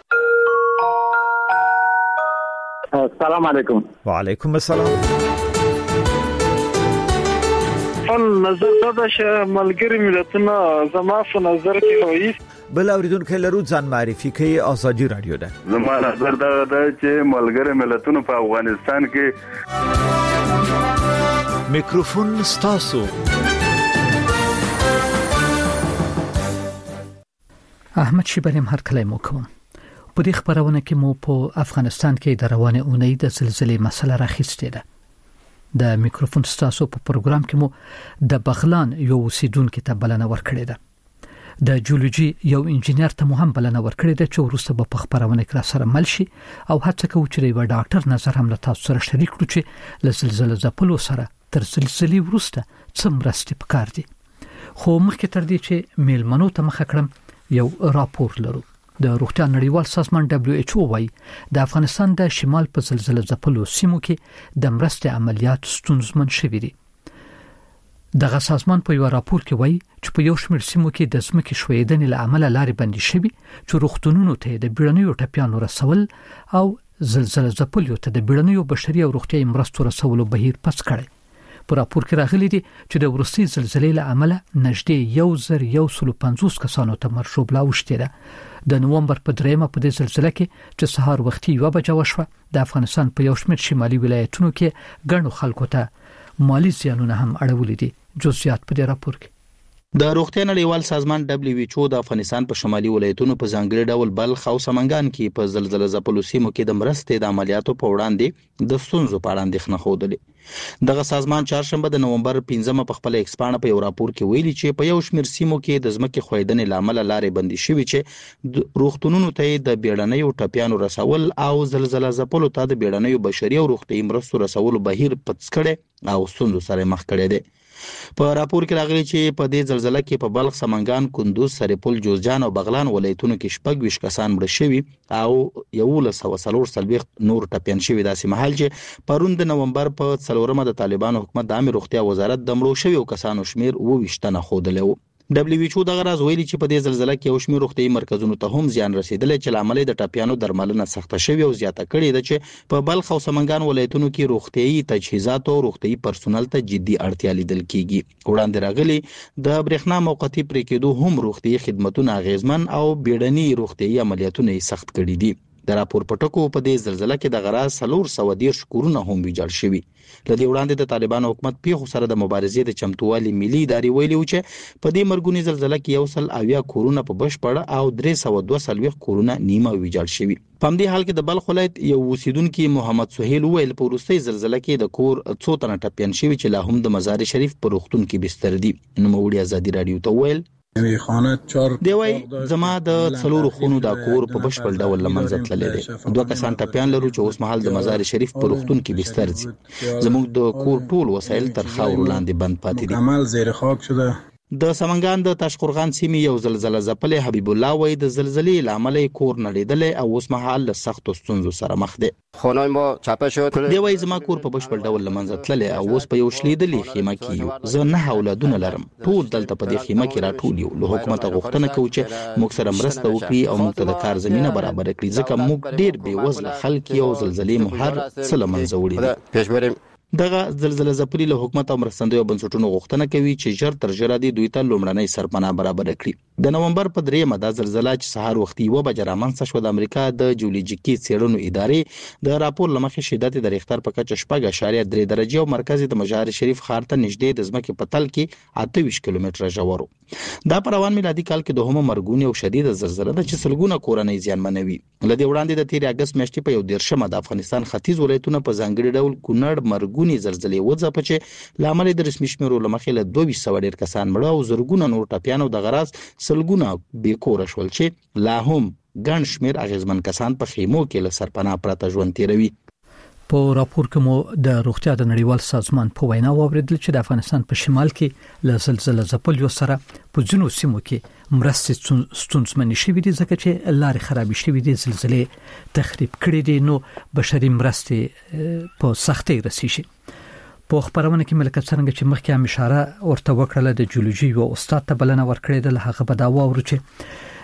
السلام علیکم. وعلیکم السلام. نظر دا چې ملګری ملتونه زما په نظر کې وایي بل اوریدونکو لرو ځان معرفي کوي. آزادي رادیو ده. زما نظر دا چې ملګری ملتونه په افغانستان کې میکروفون ستاسو. احمد شیبریم هر کله مو کوم. په دې خبرونه کې مو په افغانستان کې د روانه اونۍ د زلزلې مسله راخیستې ده. د میکروفون ستاسو په پروګرام کې مو د بغلان یو اوسیدونکو ته بلنه ورکړې ده. د جیولوژي یو انجنیر ته مو هم بلنه ورکړې ده چې ورسته په خبرونه کې را سره مل شي او هڅه کوي چې یو ډاکټر نظر هم له تاسو سره شریک کړي چې له زلزلې ځپلو سره تر زلزلې وروسته څه مرستې پکار دي. خو مخکې تر دې چې میلمنو ته مخه کړم یو راپور لرو. د روغتیا نړیوال سازمان WHO وايي د افغانستان د شمال په زلزلې ځپلو سیمو کې د مرستې عملیات ستونزمن شوي دي. دغه سازمان په یو راپور کې وايي چې په یو شمېر سیمو کې د ځمکې ښویېدنې له امله لارې بندي شوي چې روغتونونو ته د بیړنیو ټپیانو رسول او زلزلې ځپلو ته د بیړنیو بشري او روغتیايي مرستو رسولو بهیر پس کړي. په راپور کې راغلي دي چې د ورستي زلزلې له امله نږدې 1150 کسانو ته مرګ ژوبلا وشته ده. د نومبر په 3 په دې زلزلې کې چې سهار وختي 1 بجه وشوه د افغانستان په یو شمېر شمالي ولایتونو کې ګڼو خلکو ته مالی زیانونه هم اړولې دي. جزئیات په دې راپور کې. د روغتیا نړیوال سازمان WHO د افغانستان په شمالي ولایتونو په ځانګړي ډول بلخ او سمنګان کې په زلزلې ځپلو سیمو کې د مرستې د عملیاتو په وړاندې د ستونزو په اړه اندېښنه خوده. دغه سازمان چهارشنبه د نومبر 15 په خپل ایکسپانه په یو راپور کې ویلي چې په یو شمېر سیمو کې د ځمکې ښویېدنې لامل لارې بندي شوي چې روغتونونو ته د بیړنیو ټپیانو رسول او زلزلې ځپلو ته د بیړنیو بشري او روغتیايي مرستو رسولو بهیر پڅ کړي او ستونزو سره مخ کړي دي. په راپور کې راغلي چې په دې زلزلې کې په بلخ، سمنګان، کندوز، سرپل، جوزجان او بغلان ولایتونو کې 26 کسان مړه شوي او 1140 نور ټپیان شوي. داسې مهال چې پرون د نومبر په 4 د طالبانو حکومت د عامه روغتیا وزارت د مړو شویو کسانو شمیر 22 تنه ښودلی و. WHO دغه راز ویلي چې په دې زلزلې کې یو شمېر روغتیايي مرکزونو ته هم زیان رسیدلی چې لامل د ټپیانو درملنه سخته شوې او زیاته کړې ده چې په بلخ او سمنګان ولایتونو کې روغتیايي تجهیزات او روغتیايي پرسونل ته جدي اړتیا لیدل کیږي. وړاندې راغلي د برېښنا موقتی پرې کېدو هم روغتیايي خدماتونه اغیزمن او بیړني روغتیايي عملیاتونه سخت کړي دي. د راپور پټکو په دې زلزلې کې د غراز 410 کورونه هم ویجاړ شوي. لدې وړاندې د طالبانو حکومت پیښو سره د مبارزې د چمتووالي ملي ادارې ویلي و چې په دې مرګونی زلزلې کې 180 کورونه په بشپړه او 342 کورونه نیمه ویجاړ شوي. په همدې حال کې د بلخ ولایت یو اوسیدونکو محمد سهیل ویل په وروستۍ زلزلې کې د کور څو تنه ټپیان شوي چې لا هم د مزار شریف په روغتون کې بستر دي. نوموړي آزادي رادیو ته ویل دی وای زما د څلورو خونو د کور په بشپړ ډول لمنځه تللی دی. 2 کسان ټپیان لرو چې اوس مهال د مزار شریف په روغتون کې بستر دي. زموږ د کور ټول وسایل تر خاورو لاندې بند پاتې دي. عمل زیر خاک شده. د سمنګان د تاشقرغان سیمې یو زلزلې ځپلې حبیب الله وای د زلزلې لامل کور نړیدل او اوس مهال له سختو ستونزو سره مخ دی. خونای ما چاپه شد. دی وای زما کور په بشپړ ډول لمنځه تللی او اوس په یو شلیدلې خیمه کې یو. زه 9 اولادونه لرم. ټول دلته په دې خیمه کې راټول یو. له حکومت غوښتنه کوي چې موږ سره مرسته وکړي او موږ ته د کار زمينه برابر کړي ځکه موږ ډیر بې وزله خلک یو. زلزلې مو هر څه لمنځه وړي. دغه زلزلې ځپلي له حکومت او مرستندویو بنسټونو غوښتنه کوي چې ژر تر ژره د دوی ته لومړنۍ سرپناه برابر کړي. د نومبر په 3 د زلزلې چې سهار وختي 1 بجه رامنځته شو د امریکا د جیولوژیکي څېړنو ادارې د راپور لمخې شدت د ریختر په کچه 4.3 درجه او مرکز د مزار شریف ښار ته نږدې د ځمکې په تل کې 28 کیلومتره ژور. دا په روان میلادي کال کې دوهمه مرګونی او شدید زلزلې ده چې سلګونه کورنۍ زیانمنوي. لدې وړاندې د 13 اگست میاشتې په 1 د افغانستان ختیځ ولایتونو په ځانګړي ډول کونړ مرګونی زلزلې وځپه چې لامل د رسمي شمیرو لمخې له 200 کسان مړه او زرګونه نور ټپیانو د غراز سلګونه بې کور شول چې لا هم ګڼ شمیر اغیزمن کسان په خیمو کې له سرپناه پرته ژوند تیروي. په راپور کې مو د روغتیا د نړیوال سازمان په وینا واوریدل چې د افغانستان په شمال کې له زلزلې ځپلو سره په ځینو سیمو کې مرستې ستونزمنې شوې دي ځکه چې لارې خرابې شوې دي، زلزلې تخریب کړې دي، نو بشري مرستې په سختۍ رسیږي. په خبرونه کې ملک څنګه چې مخکې هم اشاره ورته وکړه د جیولوژي او استاد ته بلنه ورکړې ده، هغه به دا واورو چې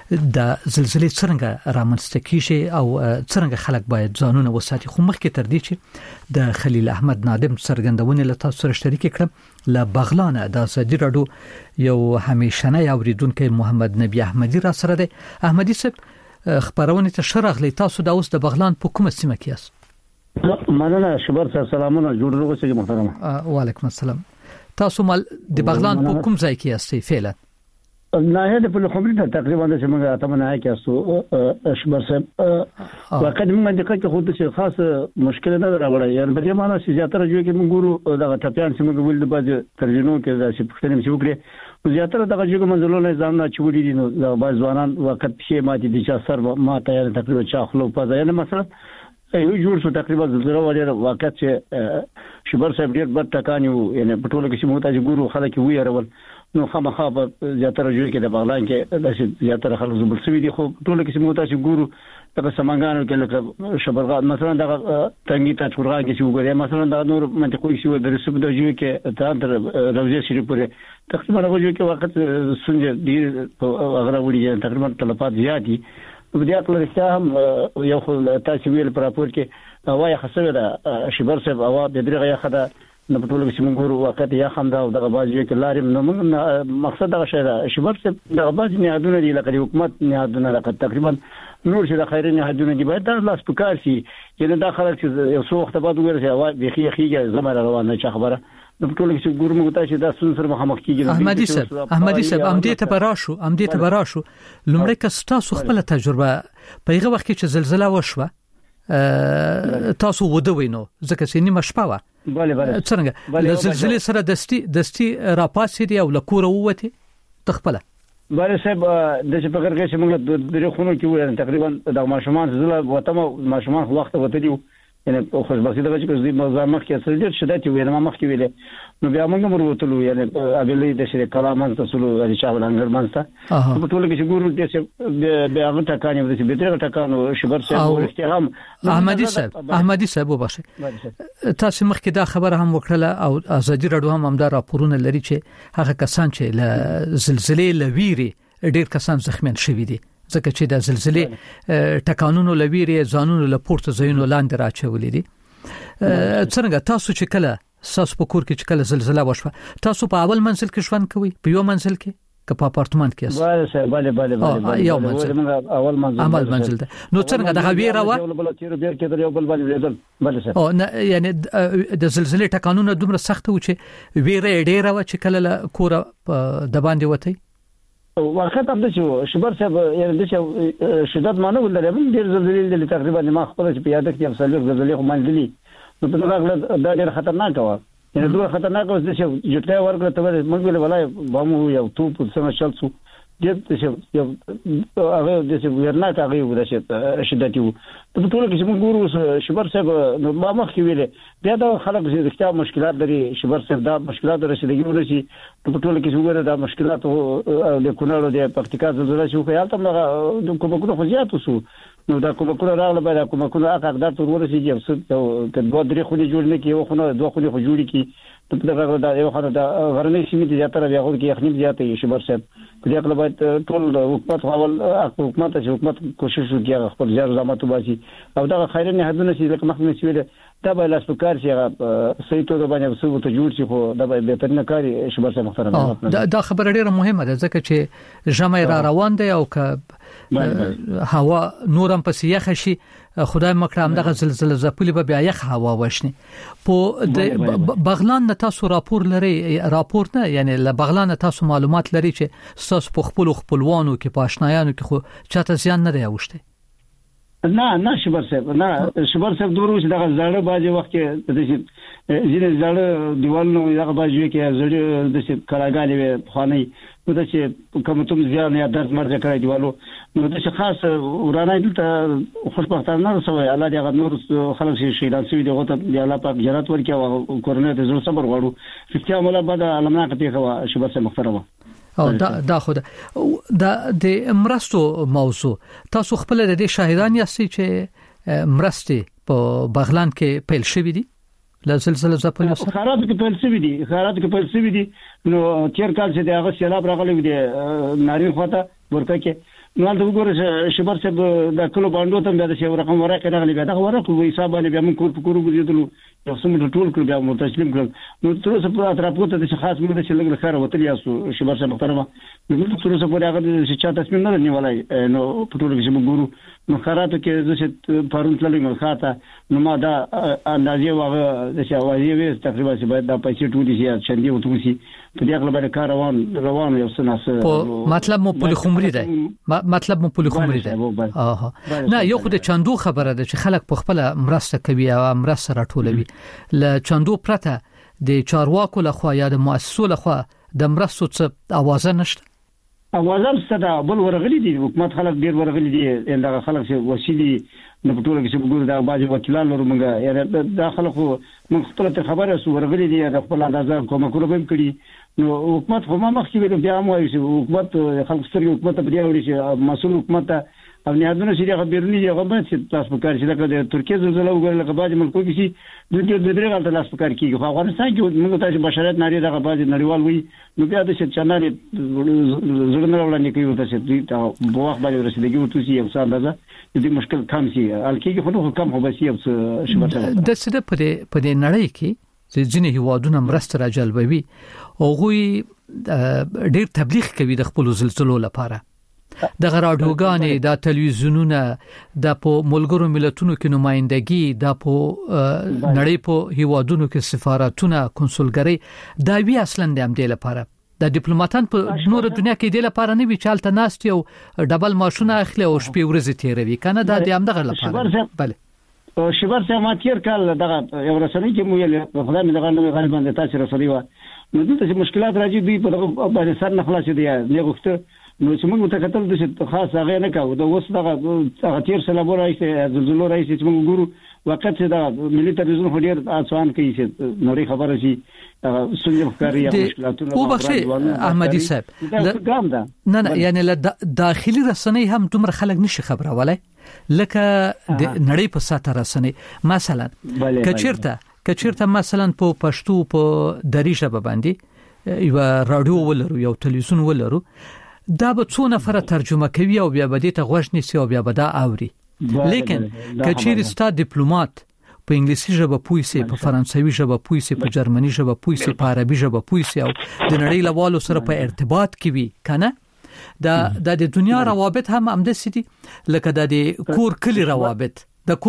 د زلزلې څنګه رامنځته کیږي او څنګه خلک باید ځانونه وساتي. خو مخکې تر دې چې د خلیل احمد نادم څرګندونه له تاسو سره شریک کړم، له بغلان د ازادي رادیو یو همیشنه اوریدونکو محمد نبی احمدی را سره دی. احمدی صاحب خبرونه ته شرغلی، تاسو د اوس د بغلان په کومه سیمه کې یاست؟ مننه شبر سره سلامونه جوړ روغسه محترم. وعلیکم السلام. تاسو مال د بغلان په کوم ځای کې یاستئ فعلا؟ نه د په خبرې تقریبا د څنګه اتمنه کې اسو شبر صاحب وقت موږ د کله خو د خاص مشکل نه راوړی، یعنی په دې معنی چې زیاتره جو کې موږ ګورو د ټاپیان چې موږ ول د باز ترجمه کې د پښتنې چې وکړي زیاتره د جو منځلو نظام نه چوری دي، نو د باز ځوانان وخت شي ماته دي چې سر ما ته تقریبا چاخلو په ځای نه مثلا یو جوړ شو تقریبا زلزلہ وړي وخت چې شبر صاحب ډیر بد ټکانیو، یعنی په ټوله کې چې موږ ته ګورو خلک ویرول نو خامخا زیاتره جو کې د بغلان کې د زیاتره خلک زبر سوي دي. خو ټوله کې چې موږ ته ګورو د سمنګانو کې لکه شبرغان مثلا د تنګي ته چورغان کې چې وګورئ مثلا د نور منطقې چې د رسوب د جو کې تر روزي شریف پورې تقریبا راوځي کې وخت سنجه دي هغه وړي تقریبا تلفات زیات دي. په دې اړه چې هم یو خل تاسو ویل پر راپور کې هواي خسره ده شبر صاحب هوا د درغه یا خدا نه په ټولو کې چې موږ ګورو وخت یا هم دا د غباجي کې لارې نو مقصد دا شی ده شبر صاحب د غباجي نه یادونه دي لکه حکومت نه یادونه لکه تقریبا نور چې د خیرین یادونه دي باید د لاس پکار شي چې دا خلک چې یو څو وخت بعد وګوري هوا بيخي خيږي زمره روانه چا خبره نو په ټولو کې چې ګورو موږ ته چې دا سن سره مخامخ کیږي. احمدي صاحب ام دې ته براشو لمړی که تاسو خپل تجربه په هغه وخت کې چې زلزلہ وشوه تاسو وده وینو ځکه چې نیمه شپه و څنګه د زلزلې سره دستی راپاسې دی او لکوره ووته تخپله بله صاحب د چې فکر کې چې موږ د خونو کې وایو تقریبا د ماشومان زلزلہ وته ماشومان وخت وته دی یعنی خوشبختی دغه چې د مزامخ کې اصل ډیر شدت وي نه مخ کې ویل نو بیا موږ مرغوتلو یعنی ابلې د شری کلامن تاسو د شاول انګر مانسته په ټول کې چې ګورو د بیا هغه ټکانې د چې به ټکانو شبر صاحب استغام احمدي صاحب وباسه تاسو مخکې دا خبره هم وکړه او ازادي رادیو هم دا راپورونه لري چې هغه کسان چې له زلزلې لويري ډیر کسان زخمیان شوي دي ځکه چې د زلزلې ټکانونو لويري ځانونو له پورته ځایونو لاندې راچولې دي. څنګه تاسو چې کله ساس په کور کې چې کله زلزلہ وشوه تاسو په اول منزل کې ژوند کوئ په یو منزل کې که په اپارتمان کې یاست؟ بله یو منزل اول منزل ده. نو څنګه د غویره و او یعنی د زلزلې ټکانونه دومره سخت و چې ویره ډیره و چې کله کور د باندې وتی وخت هم د شبر صاحب یعنی د شدت معنی ولري من ډیر زلزلې تقریبا ما خپل په یاد کې افصل زلزلې خو منځلي نو په هغه دا ډیر خطرناک و یعنی دوه خطرناک و چې جټه ورګه ته موږ ویل ولای بامو یو تو په سم شلسو دې چې یو هغه د څه ورناک هغه و د شدت و په ټول کې موږ ګورو شبر صاحب نو ما مخ کې ویل بیا دا خلک چې رښتیا مشکلات لري شبر صاحب دا مشکلات رسیدګي ورسي په ټول کې وګوره دا مشکلات د کونړ د پکتیکا زلزلہ شو خیال ته د کومه خو زیات وسو نو دا کومه راغله به دا کومه حقدار تر ورسیږي او که دوه درې خو جوړ نه کی یو خو دوه خو جوړی کی ته دا یو خو دا غرنۍ سیمه دي زیاتره بیا خو کې یخنی زیات یي شبر صاحب په دې اړه باید ټول حکومت حکومت کوشش وکړي خپل ځای زمات وباسي او دا خیرن هدونه چې لکه مخکې نشوي دا به لاس پکار شي صحیح توګه باندې څه ته جوړ شي خو دا به بهترینه کاری شبر صاحب محترم دا خبره ډیره مهمه ده ځکه چې ژمي را روان دی او که هوا نورم پس یخ شي خدای مکرم دغه زلزلہ زپلی به بیا یخ هوا وشني په بغلان نه تاسو راپور نه یعنی له بغلان تاسو معلومات لري چې تاسو په خپلوانو کې پاشنایانو کې خو چاته زیان نه دی اوشته؟ نه شبر صاحب دغه زړه باجه وخت کې د ځینې زړه دیوالونو دغه باجه کې زړه د کلاګانې خاني نو د چې کوم تم زیان یا درد مرزه کړی دیوالو نو د خاص ورانه دلته خوشبختانه سوی الله دې هغه نور خلک شي شي دغه ته دی الله پاک جنت ورکړي او کورنۍ ته زړه صبر غواړو چې مولا بعد علمناک پیښه شبر صاحب محترم او دا خود د مرستو موضوع تاسو خپل د شاهدان یاستئ چې مرستي په بغلان کې پیل شوې دي له زلزلہ زپلو سره خراب کې پیل شوې دي نو تیر کال چې دغه سیلاب راغلی دی ناری خواته ورته کې نو دا وګوره شبر صاحب د کلو باندې ته د شی رقم ورکه راغلی بیا دا ورکه وې حساب باندې بیا موږ کور ګرځیدلو یو څه ټول کړ بیا مو تسلیم کړ نو تر اوسه پورې تراپوته د خاص موږ چې لګ خیر وتلی یاسو شبر صاحب محترمه نو تر اوسه پورې هغه چې چا تصمیم نه نیولای نو په ټول کې چې موږ ګورو نو خراته کې چې پرون تللی مو خاطه نو ما دا اندازې واغه د شاوازي وې تقریبا چې باید دا پیسې ټولې شي چندې وتوسی په دې خپل باندې کار روان یو څه مطلب مو پولی خمري دی مطلب مو پولی خمري دی نه یو خو د چاندو خبره ده چې خلک په خپل مرسته کوي او مرسته راټولوي ل چاندو پرته د چارواکو لخوا یا د مؤسسو لخوا د مرستو څه आवाज نشته اوازم ستدا بل ورغلي دي حکومت خلک ډیر ورغلي دي دا خلک چې وسیلي نو په ټول کې چې وګورئ دا باج وکیلان لرو موږ یا دا خلکو موږ خپل ته خبره سو ورغلي دي د خپل اندازه کومه کوله به کړی نو حکومت خو ما مخکې بیا مو چې حکومت خلک سترګې حکومت په دی وړي چې مسؤل حکومت او نیادونه چې هغه بیرونی هغه باید چې تاسو په کار چې د ترکیه زلزلہ وګورئ لکه باج ملکو کې چې د دې غلطه لاس په کار کیږي خو افغانستان کې موږ ته بشریت ناری دغه باج نړیوال وي نو بیا د چې چناري زړه وړاندې کوي ته چې د بوخ باندې رسیدګي ورته یو څه اندازه دې مشکل کم شي الکیږي خو کم هو بس یو څه شبته د څه په دې نړۍ کې چې ځینې هیوادونه مرسته راجلبوي او غوي ډېر تبلیغ کوي د خپل زلزلو لپاره د رادیوګانې د تلویزیونونو د په ملګرو ملتونو کې نمائندګي د په نړۍ په هیوادونو کې سفارتونه کنسولګری دا وی اصلا د هم د لپاره د ډیپلوماټان په نور دنیا کې د لپاره نه وی چالت ناست یو ډبل ماشونه اخلي او شپې ورځې تیروي کنه دا د هم دغه لپاره بله شبر سه ما تیر کال دغه یو رسنۍ کې مو یې په خدای مې دغه نوې غالبا د تاسو رسنۍ و نو دغه مشکلات راځي دوی په دغه باندې سر نه خلاص دي نه غوښته نو چې موږ متکتل د څه خاص هغه نه کاوه د اوس دغه تیر سلامو راځي زلزلو راځي چې موږ ګورو وخت چې دا ملي تلویزیون هډیر آسان کوي چې نوري خبره شي سنجو ښکاری یا مشکلاتونه او بخښي احمدي صاحب نه یعنی داخلي رسنۍ هم دومره خلک نشي خبرولای لکه د نړۍ په ساته رسنۍ مثلا کچیرته مثلا په پښتو په دری ژبه باندې یو رادیو ولرو یو تلویزیون ولرو دا به څو نفر ترجمه کوي او بیا به دې ته غوښ نسی او بیا به دا اوري لیکن کچیر ستا ډیپلوماټ په انګلیسي ژبه پوي سي په فرانسوي ژبه پوي سي په جرمني ژبه پوي سي په عربي ژبه پوي سي او د نړۍ لوالو سره په ارتباط کې وي کنه د دنیا روابط هم همداسې دي لکه د کور کلی روابط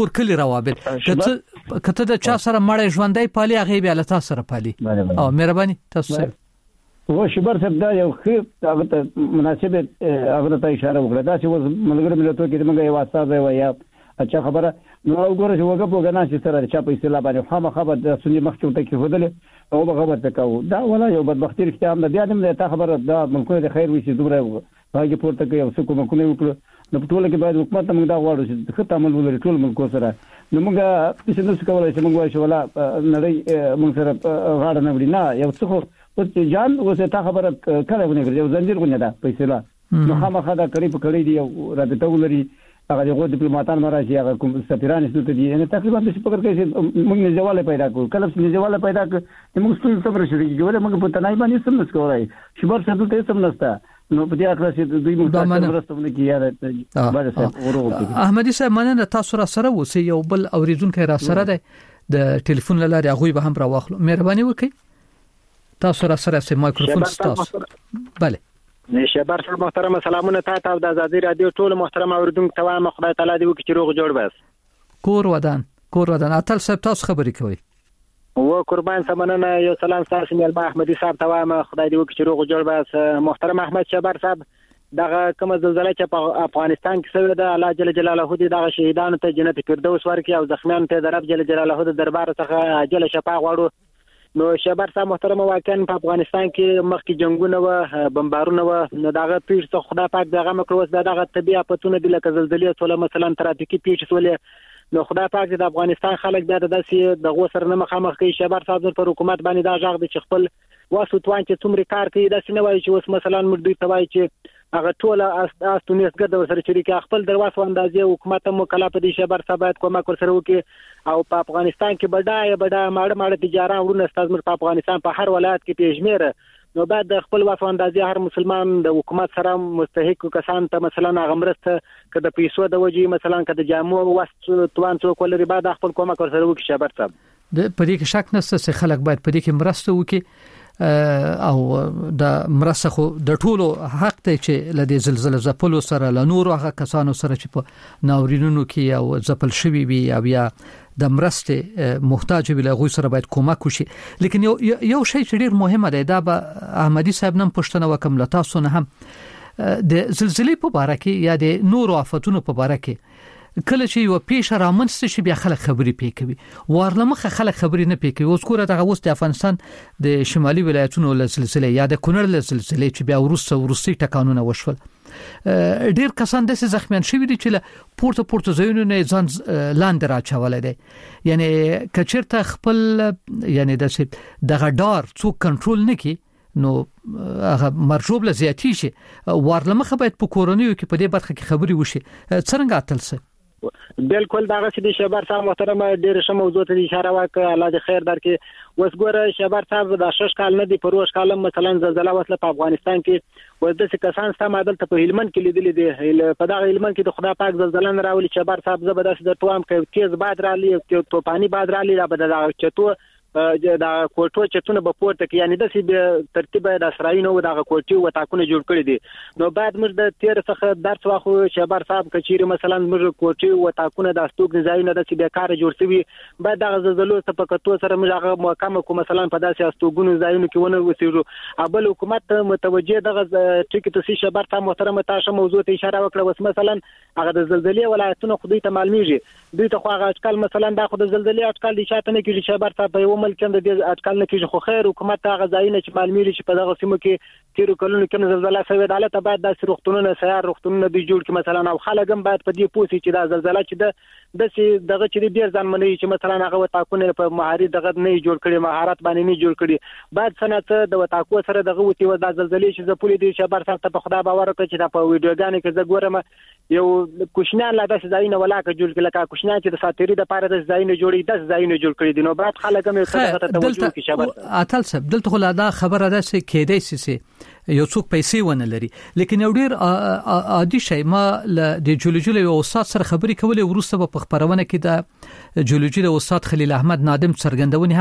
کته د چا سره مړ ژوندۍ پالي هغه بیا له تاسو سره پالي او مهرباني تاسو و شبر صاحب دا یو خې هغه ته مناسب هغه ته اشاره وکړه دا چې ملګری ملتونو کې موږ یو واسطه دی یا اچھا خبره نو وګوره چې وګه په غنا چې سره چا په اصطلاح باندې خامہ خبر د سنې مخکې ته کې هودل او به خبر تکاو دا ولا یو بدبختی رښتیا هم بیا دې ته خبره دا ملکونه د خیر وي چې دومره هغه پورته کوي او څه کومه وکړو نو په ټول کې باید حکومت موږ دا غواړو چې خطر عمل ولري ټول ملکو سره نو موږ څه نه کولای چې موږ وایو ولا نړۍ موږ سره غاړه نه وړي نه یو څه او جان اوسه تا خبره کړه ونه یو زنجیر غونډه ده په اصطلاح نو خامخا دا کړي په کړي دی او رابطه ولري هغه دغه ډیپلوماټان مراشي هغه کوم سفیران ستو دي نه تقریبا د شپږ کې موږ نه جواله پیدا کړو کله چې نه جواله پیدا کړ موږ ټول صبر شو کېږي موږ په تنای باندې سم نس کولای شبر څه ته سم نستا نو په دې اخر چې دوی موږ ورستونه کیاره بعد څه احمدي صاحب مننه تاسو را سره وسی یو بل اوریدونکو را سره ده د ټلیفون لاره هغه به هم را واخلو مهرباني وکړئ تاسو را سره سه مایکروفون تاسو بله شبر صاحب محترم سلامونه تاسو د آزادي رادیو ټول محترم اوریدونکو ته وایم خدای تعالی دې وکړي چې روغ جوړ بس کور ودان اتل صاحب تاسو خبرې کوي و قربان سمنه یو سلام تاسو مل احمدي صاحب ته وایم خدای دې وکړي چې روغ جوړ بس محترم احمد شبر صاحب دغه کوم زلزلہ چې په افغانستان کې شوې ده الله جل جلاله دې دغه شهیدانو ته جنت فردوس ورکړي او زخمیانو ته د رب جل جلاله د دربار څخه عاجل شفا غواړو نو شبر صاحب محترم واقعا په افغانستان کې مخکې جنگونه و بمبارونه و نو دغه پیښ څخه خدای پاک دغه مکروس دغه طبيعي اپتونه د لکه زلزلې ټول مثلا ترافیکي پیښ سولې نو خدای پاک د افغانستان خلک بیا د داسې د غوسر نه مخامخ کوي شبر صاحب پر حکومت باندې دا ځاغ د خپل واسو توان چې څومره کار کوي داسې نه وایي چې اوس مثلا موږ دوی توای چې هغه ټول استونیس ګرځي سره شریک خپل دروازه اندازې حکومت مو کلا په دې شبر صاحب کومه کور سره وکي او په افغانستان کې بډای ماړه تجارت ورونه ستاسو په افغانستان په هر ولایت کې پیشمیر نو بعد خپل واف اندازې هر مسلمان د حکومت سره مستحق کسان ته مثلا غمرسته کده پیسو د وجې مثلا کده جامو وست توان څوک ولري بعد خپل کومک ورسره وکړي شبر صاحب د پدې کې شک نشته چې خلک باید پدې کې مرسته وکړي او د مرسته خو د ټولو حق ته چې لدې زلزلې زپلو سره له نورو هغه کسانو سره چې په ناورینونو کې او زپل شوی وي او یا د مرسته محتاج وي له غوي سره باید کومک وشي لیکن یو شی چې ډیر مهمه دی دا به احمدي صاحب نن پښتنه وکم لتا سونه هم د زلزلې په اړه کې یا د نورو آفتونو په اړه کې کله چې یو پیښه رامنځته شي بیا خلک خبرې پېکوي ورلمخه خلک خبرې نه پېکوي اوس ګوره دغه اوس د افغانستان د شمالي ولایتونو له زلزلې یا د کونړ له زلزلې چې بیا ورستي ټکانونه وشول ډیر کسان د زخمیان شوي دي چې له پورته ځایونو نه ځان لاندې راچولای دي یعنی کچرته خپل یعنی دغه ډار څوک کنټرول نکي نو هغه مرجوب له زیاتی شي ورلمخه باید په کورونیو کې په دې برخه کې خبري وشي څنګه اتلسه بالکل دا چې شبر صاحب محترم ډیر ښه موضوع ته اشاره وکړه الله دې خیر درکړي وسګوره شبر صاحب د 6 کال نه دی پروش کال مثلا زلزلہ وسله په افغانستان کې ورته کسان سم عدل ته په هلمند کې لیدل دي په دغه هلمند کې د خدای پاک زلزلہ نه راولي شبر صاحب زبردست د توام کې تیز باد رالي توپانی باد رالي را بد د چتو دا کوټو چتونه په پورته کې یعنی د سی ترتیب د اسرائیل نو د کوټي و تاکونه جوړ کړی دي نو بعد موږ د 13 څخه درس واخو شبر صاحب کچيري مثلا موږ کوټي و تاکونه د استوګ ځایونه د سی بیکاره جوړ شوی بعد د زلزلو څخه په کتو سره موږ هغه محکمه کو مثلا په داسې استوګونو ځایونه کې ونه وسیرو ابل حکومت متوجه دغه ټکی ته شبر صاحب محترم تاسو موضوع ته اشاره وکړه وس مثلا هغه د زلزلې ولایتونو خودي ته معلومیږي دوی ته خو هغه اټکل مثلا د خود زلزلې اټکل دي شاته نه کیږي شبر صاحب ملک د دې اټکل نه کیږي خو خیر حکومت هغه ځایونه چې معلومیږي چې په دغه سیمو کې تیرو کلونو کې زلزلہ شوې ده البته بعد د روغتونونو سیار روغتونونو دی جوړ کی مثلا او خلک هم باید په دې پوسی چې دا زلزلہ چې دغه چې ډیر ځان مني چې مثلا هغه وتاکونه په مهاري دغه نه جوړ کړي مهارت باندې نه جوړ کړي بعد سنت د وتاکو سره دغه وتی و د زلزلې چې زپولې دي شبر صاحب ته په خدا باور وکړي چې دا په ویډیوګانو کې زه ګورم یو کوشنان لا داسې ځایونه ولاکه جوړ کړي لکه کوشنان چې د ساتيري د پاره د ځایونه جوړي د ځایونه جوړ کړي دي نو بعد خلک هم ته توجه کوي شبر اتل صاحب دلته خو دا خبره ده چې کېدای شي یو څوک پیسې ونه لري لیکن یو ډیر عادي شی ما د جیولوژي او استاد سره خبرې کولې ورسته په خبرونه کې د جیولوژي او استاد خلیل احمد نادم څرګندونې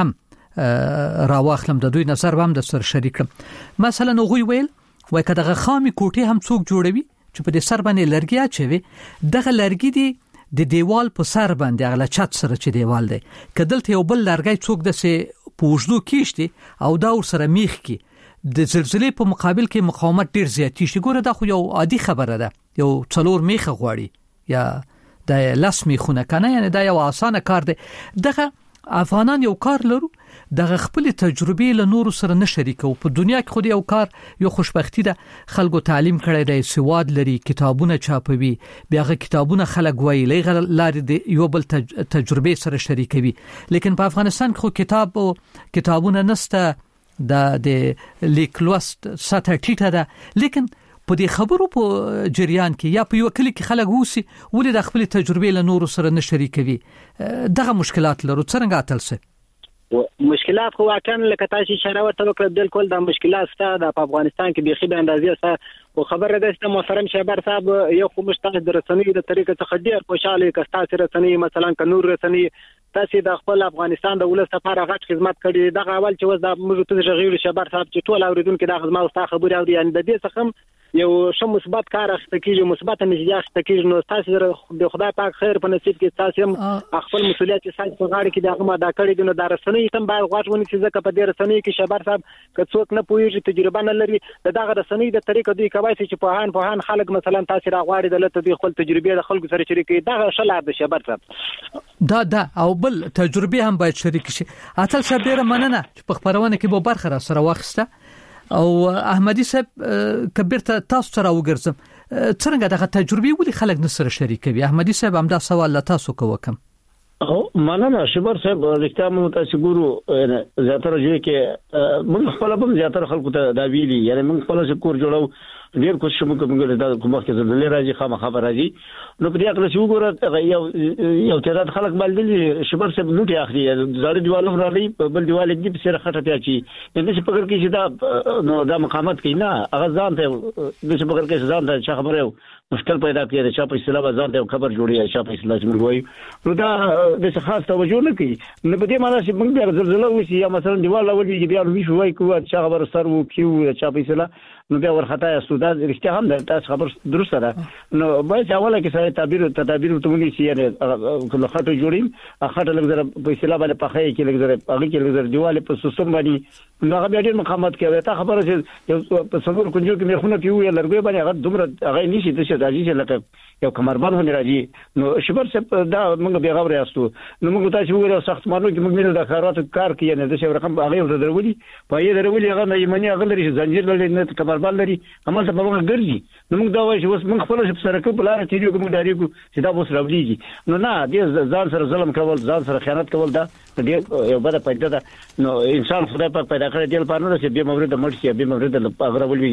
هم راواخلم د دوی نظر هم د سر شریک مثلا غوي ویل وای کداغه خامي کوټه هم څوک جوړوي چې په دې سر باندې لرګي اچوي دغه لرګي دی د دیوال په سر باندې غلا چت سره چې دیوال دی کدلته یو بل لرګي څوک د سه پوجدو کیشتي او دا ور سره میخ کی د زلزلې په مقابل کې مقاومت ډیر زیاتی شي ګوره دا خو یو عادي خبره ده یو څلور میخ غواړي یا د لاس میخونه کنه یعنی دا یو اسانه کار دی دغه افغانان یو کار لرو دغه خپل تجربې له نورو سره نه شریکو په دنیا کې خو یو کار یو خوشبختی ده خلکو تعلیم کړی دی سواد لري کتابونه چاپوي بیاغه کتابونه خلک وایي لارې د یو بل تجربې سره شریکوي لیکن په افغانستان کې خو کتابونه نسته د لیکلوست سطح ټیټه ده لیکن په دې خبرو په جریان کې یا په یو کلی کې خلک ووسی ولې د خپل تجربې له نورو سره نه شریکوي دغه مشکلات لرو څنګه اتلسه مشکلات خو واقعا لکه تاسو اشاره وکړه بالکل د مشکلات ستاسو د افغانستان کې بيخي به اندازې سره او خبره ده چې محترم شبر صاحب یو خو مشتاق درسنی د طریقې څخه ډیر خوشاله کستا سره رسنی مثلا کنور رسنی تاسو د خپل افغانستان د ولس لپاره غټ خدمت کړی دغه اول چې وز د موږ ته غوړي شبر صاحب چې ټول اوریدونکو د خدمت او خبري اوري ان د دې څخه یو شم مثبت کار اخته کیږي مثبت نتیجه اخته کیږي نو تاسو د خدای پاک خیر په نصیب کې تاسو هم خپل مسولیت تاسو په غاړه کې دغه ما دا کړی د درسنی تم باید غواړونی چې ځکه په دې رسنی کې شبر صاحب کڅوک نه پوهیږي تجربه نه لري دغه رسنی د طریقې دوی کوي چې په هان خلک مثلا تاسو راغواړي د لته خپل تجربه د خلکو سره شریکي دغه شلار د شبر صاحب دا او بل تجربه هم باید شریک شي اتل صاحب ډیره مننه چې په خبرونه کې به برخه را سره واخسته او احمدي صاحب کبیر ته تاسو سره وګرځم څنګه دغه تجربه ولې خلک نه سره شریکوي احمدي صاحب هم دا سوال لا تاسو کوم او مننه شبر صاحب رښتیا مو تاسو ګورو زیاتره ځکه موږ خپل هم زیاتره خلکو ته دا ویلي یعنی موږ خپل کور جوړو ډیر کوشش موږ د حکومت کې زلزلې راځي خامخا راځي نو په دې اړه چې وګوره یو تعداد خلک باندې شبر سره لوټي اخلي زړه دیوالو راځي بل دیوال کې په سره خټه پیاچی د څه فکر کې چې دا نو دا مقاومت کوي نه هغه ځان ته د څه فکر کې ځان ته چې خبره مشکل پیدا کړي چې په اصطلاح ځان ته خبر جوړي چې په اصطلاح موږ وایو نو دا د څه خاص توجه نه کوي نو په دې معنی چې موږ بیا زلزلہ وشي یا مثلا دیوال ولې بیا وی شو وای کوه چې خبر سر وو کیو چې په اصطلاح نو بیا ورختا سودا رښتیا هم د تاسو خبر درسته ده نو باید اوله کې سره تدابیر ته ونی شي یعنی کله خاطر جوړیم خاطر لږ په اصطلاح باندې پخې کې لږ هغه کې لږ دیوال په سیستم باندې نو هغه بیا ډیر مقاومت کوي ته خبره چې په څلور کنجو کې مخونه پیو یا لرګي باندې هغه دومره هغه نشي د څه راځي چې لکه یو کمربند باندې راځي نو شبر څه دا موږ بیا غوړې استو نو موږ تاسو وګورئ ساختمانو کې موږ د خیرات کار کوي نه د څه رقم هغه درولي په یې درولي هغه نه یمني هغه لري زنجیر لري نه کمربند لري همه څه په موږ ګرځي نو موږ دا وایي چې اوس موږ خپل سره کې بلاره تیریو کوم داریو چې دا اوس راوړيږي نو نه دې ځان سره ظلم کول ځان سره خیانت کول دا ډېر یو بده پیدا ده نو انسان خدای پاک پیدا کړی دی په نور چې به مورد مرشي به مورد هغه ولوي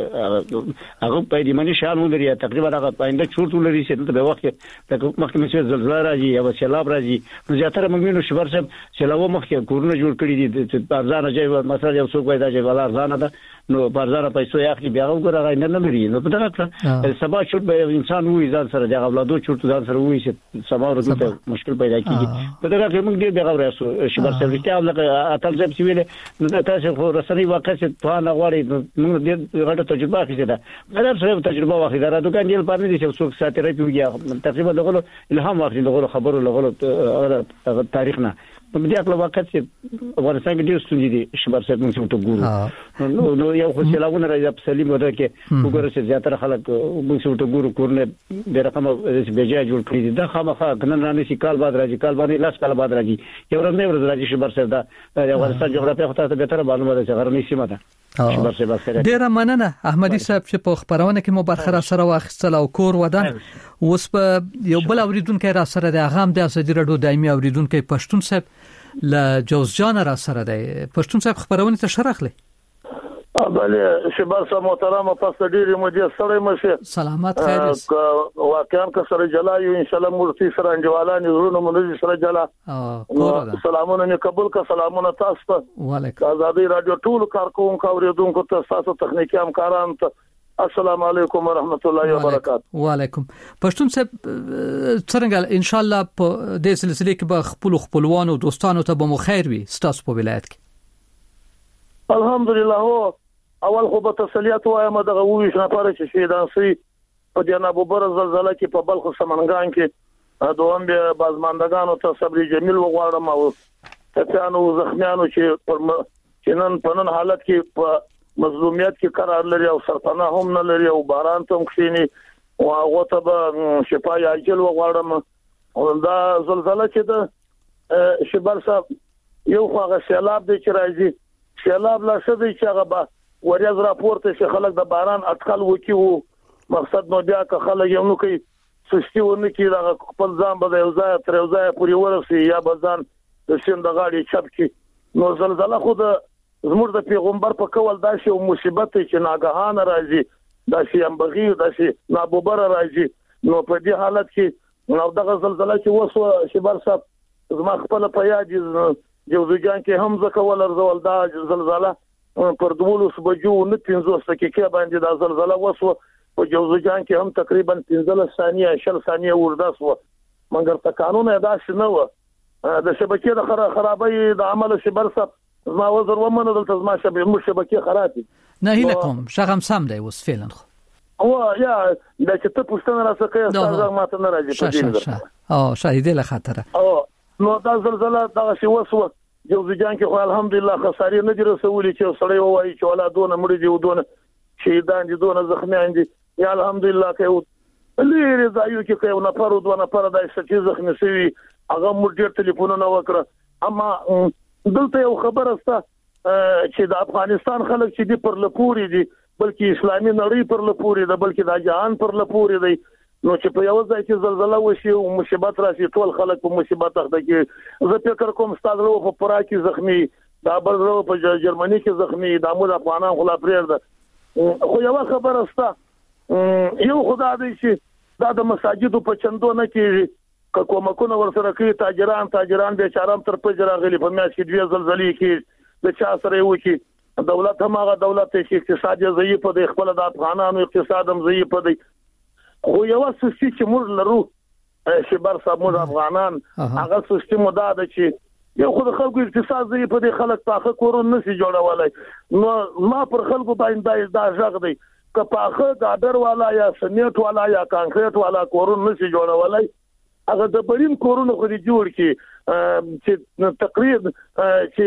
هغه په دې معنی شان ولري تقریبا هغه پاینده چورت ولري چې په وخت کې مخکې چې زلزلہ راځي یا سیلاب راځي نو زیاتره موږ نو شبر صاحب سیلاب مخکې کورونه جوړ کړی دي چې ارزانه ځای مثلا یو څوک وایي دا چې ولا ارزانه ده نو بازار پیسې اخلي بیا وګوره نه لري نو په دغه کړه سبا چورت به انسان وې ځان سره د اولادو چورت ځان سره وې چې سبا ورته مشکل پیدا کیږي په دغه کې موږ دې بغاور یاسو شبر صاحب ته هغه اتل ځب چې ویل نو تاسو خو رسنۍ واقع څه په نه غواړي موږ دې غټه تجربه اخیسته ده دا سره تجربه واخیسته را دوکان دی په دې چې څوک ساتي راځي تقریبا دغه الهام واخلي دغه خبرو لغه تاریخ نه په دې اړه واقع چې افغانستان کې ډېر ستونزې دي شبر صاحب موږ ته ګورو نو یو خو سیلاونه راځي په سلیم ودا کې وګوره چې زیاتره خلک موږ ته ګورو کورنه د رقم بجای جوړ کړی دي دا خامخا کنه نه نشي کال بعد راځي کال باندې لاس کال بعد راځي یو ورځ نه ورځ راځي شبر صاحب دا افغانستان جغرافیه خو ته به تر معلومه ده چې غرنۍ سیمه ده ډیره مننه احمدي صاحب چې په خبرونه کې مو برخه را سره واخیستل او کور ودان اوس په یو بل اوریدونکو را سره د هغه د اسدی رډو دایمي اوریدونکو پښتون صاحب ل جوزجان را سره دی پښتون صاحب خبرونه ته شرخله بله شبر صاحب محترم پس ډیره مودې سره مشه سلامت خیر واقعا که سره جلا یو ان شاء الله مورتي سره انجوالان زرونه مونږ سره جلا سلامونه قبول کا سلامونه تاسو ته وعلیکم آزادی رادیو ټول کارکونکو اوریدونکو ته تاسو تخنیکی همکاران ته السلام علیکم ورحمت الله وبرکاته وعلیکم پښتون صاحب څنګه ان شاء الله په دې سلسله کې به خپلوانو دوستانو ته به مو خیر وي ستاسو په ولایت کې الحمدلله هو اول خو به تسلیت وایم دغه ویش نه پاره چې شهیدان سي په دې نه ببر زلزلہ کې په بلخ سمنګان کې دوهم به بازماندگانو ته صبر جمیل وغواړم او تاسو زخمیانو چې نن په نن حالت کې په مظلومیت کې قرار لري او سرپناه هم نه لري او باران ته مخینی او هغه ته به شفای عاجل وغواړم او دا زلزلہ چې د شبر صاحب یو خو سیلاب دی چې راځي سیلاب لا څه دی چې هغه به ورځ راپورته چې خلک د باران اټکل وکيو مقصد نو بیا که خلک یو نو کوي سستی ونه کی دا خپل ځان به یو ځای تر یو ځای پورې ورسي یا بزان د سیند غاړي چپ کی نو زلزلہ خو د زموږ د پیغمبر په کول داسې یو مصیبت چې ناګهانه راځي داسې امبغي داسې نابوبر راځي نو په دې حالت کې نو دغه زلزلہ چې وسو شبر صاحب زما خپل په یاد جوزجان کې هم ځکول ارزول دا زلزلہ پر 12 بجو نه 15 دقیقې باندې دا زلزلہ وسو په جوزجان کې هم تقریبا 15 ثانیه 10 ثانیه ورده سو مګر په قانون ادا شنه و د شبکې د خرابۍ د عمل شبر صاحب ما وزر ومنه دلته ما شبکې خراب دي نه هیلکم شغم سم دی وس فعلا او یا د چې ته پښتنه راځي استاد ماته نه راځي په دې او شاهدې له خطر او نو دا زلزلہ دا شی وسو جوزجان کې خو الحمدلله خسارې نه دي رسولي چې سړی وایي چې ولا دونه مړي دي ودونه شهیدان دي دونه زخمیان دي یا الحمدلله کې لري ځایو کې کوي نه پرو دوه نه پر دای څه چې زخمی شوی هغه مړ ټلیفونونه وکړه اما دلته یو خبره سته چې د افغانستان خلک چې دي پر لپوري دي بلکې اسلامي نړۍ پر لپوري ده بلکې د جهان پر لپوري دی نو چې په یو ځای کې زلزلہ وشي او مصیبت راشي ټول خلک په مصیبت اخته کې زه فکر کوم ستاسو په پورا کې زخمی دا بل په جرمني کې زخمی د امو افغانان خلا پرېر ده خو یو خبره ستا یو خدای دې چې دا د مساجدو په چندو نه کېږي که کومکونه ورسره کوي تاجران بیچاران تر پجرا غلي په میاشت کې 2 زلزلې کې د چا سره یو کې دولت هم هغه دولت چې اقتصاد یې ضعیف دی خپل د افغانانو اقتصاد هم ضعیف دی خو یو څه چې موږ لرو چې بر صاحب موږ افغانان هغه سیستم دا د چې یو خو د خلکو اقتصاد ضعیف دی خلک پاخه کورونه نشي جوړولای نو ما پر خلکو باندې دا ژغ دی که پاخه ګادر والا یا سمیټ والا یا کانکریټ والا کورونه نشي جوړولای هغه د برین کورونه خو دي جوړ کی چې تقریبا چې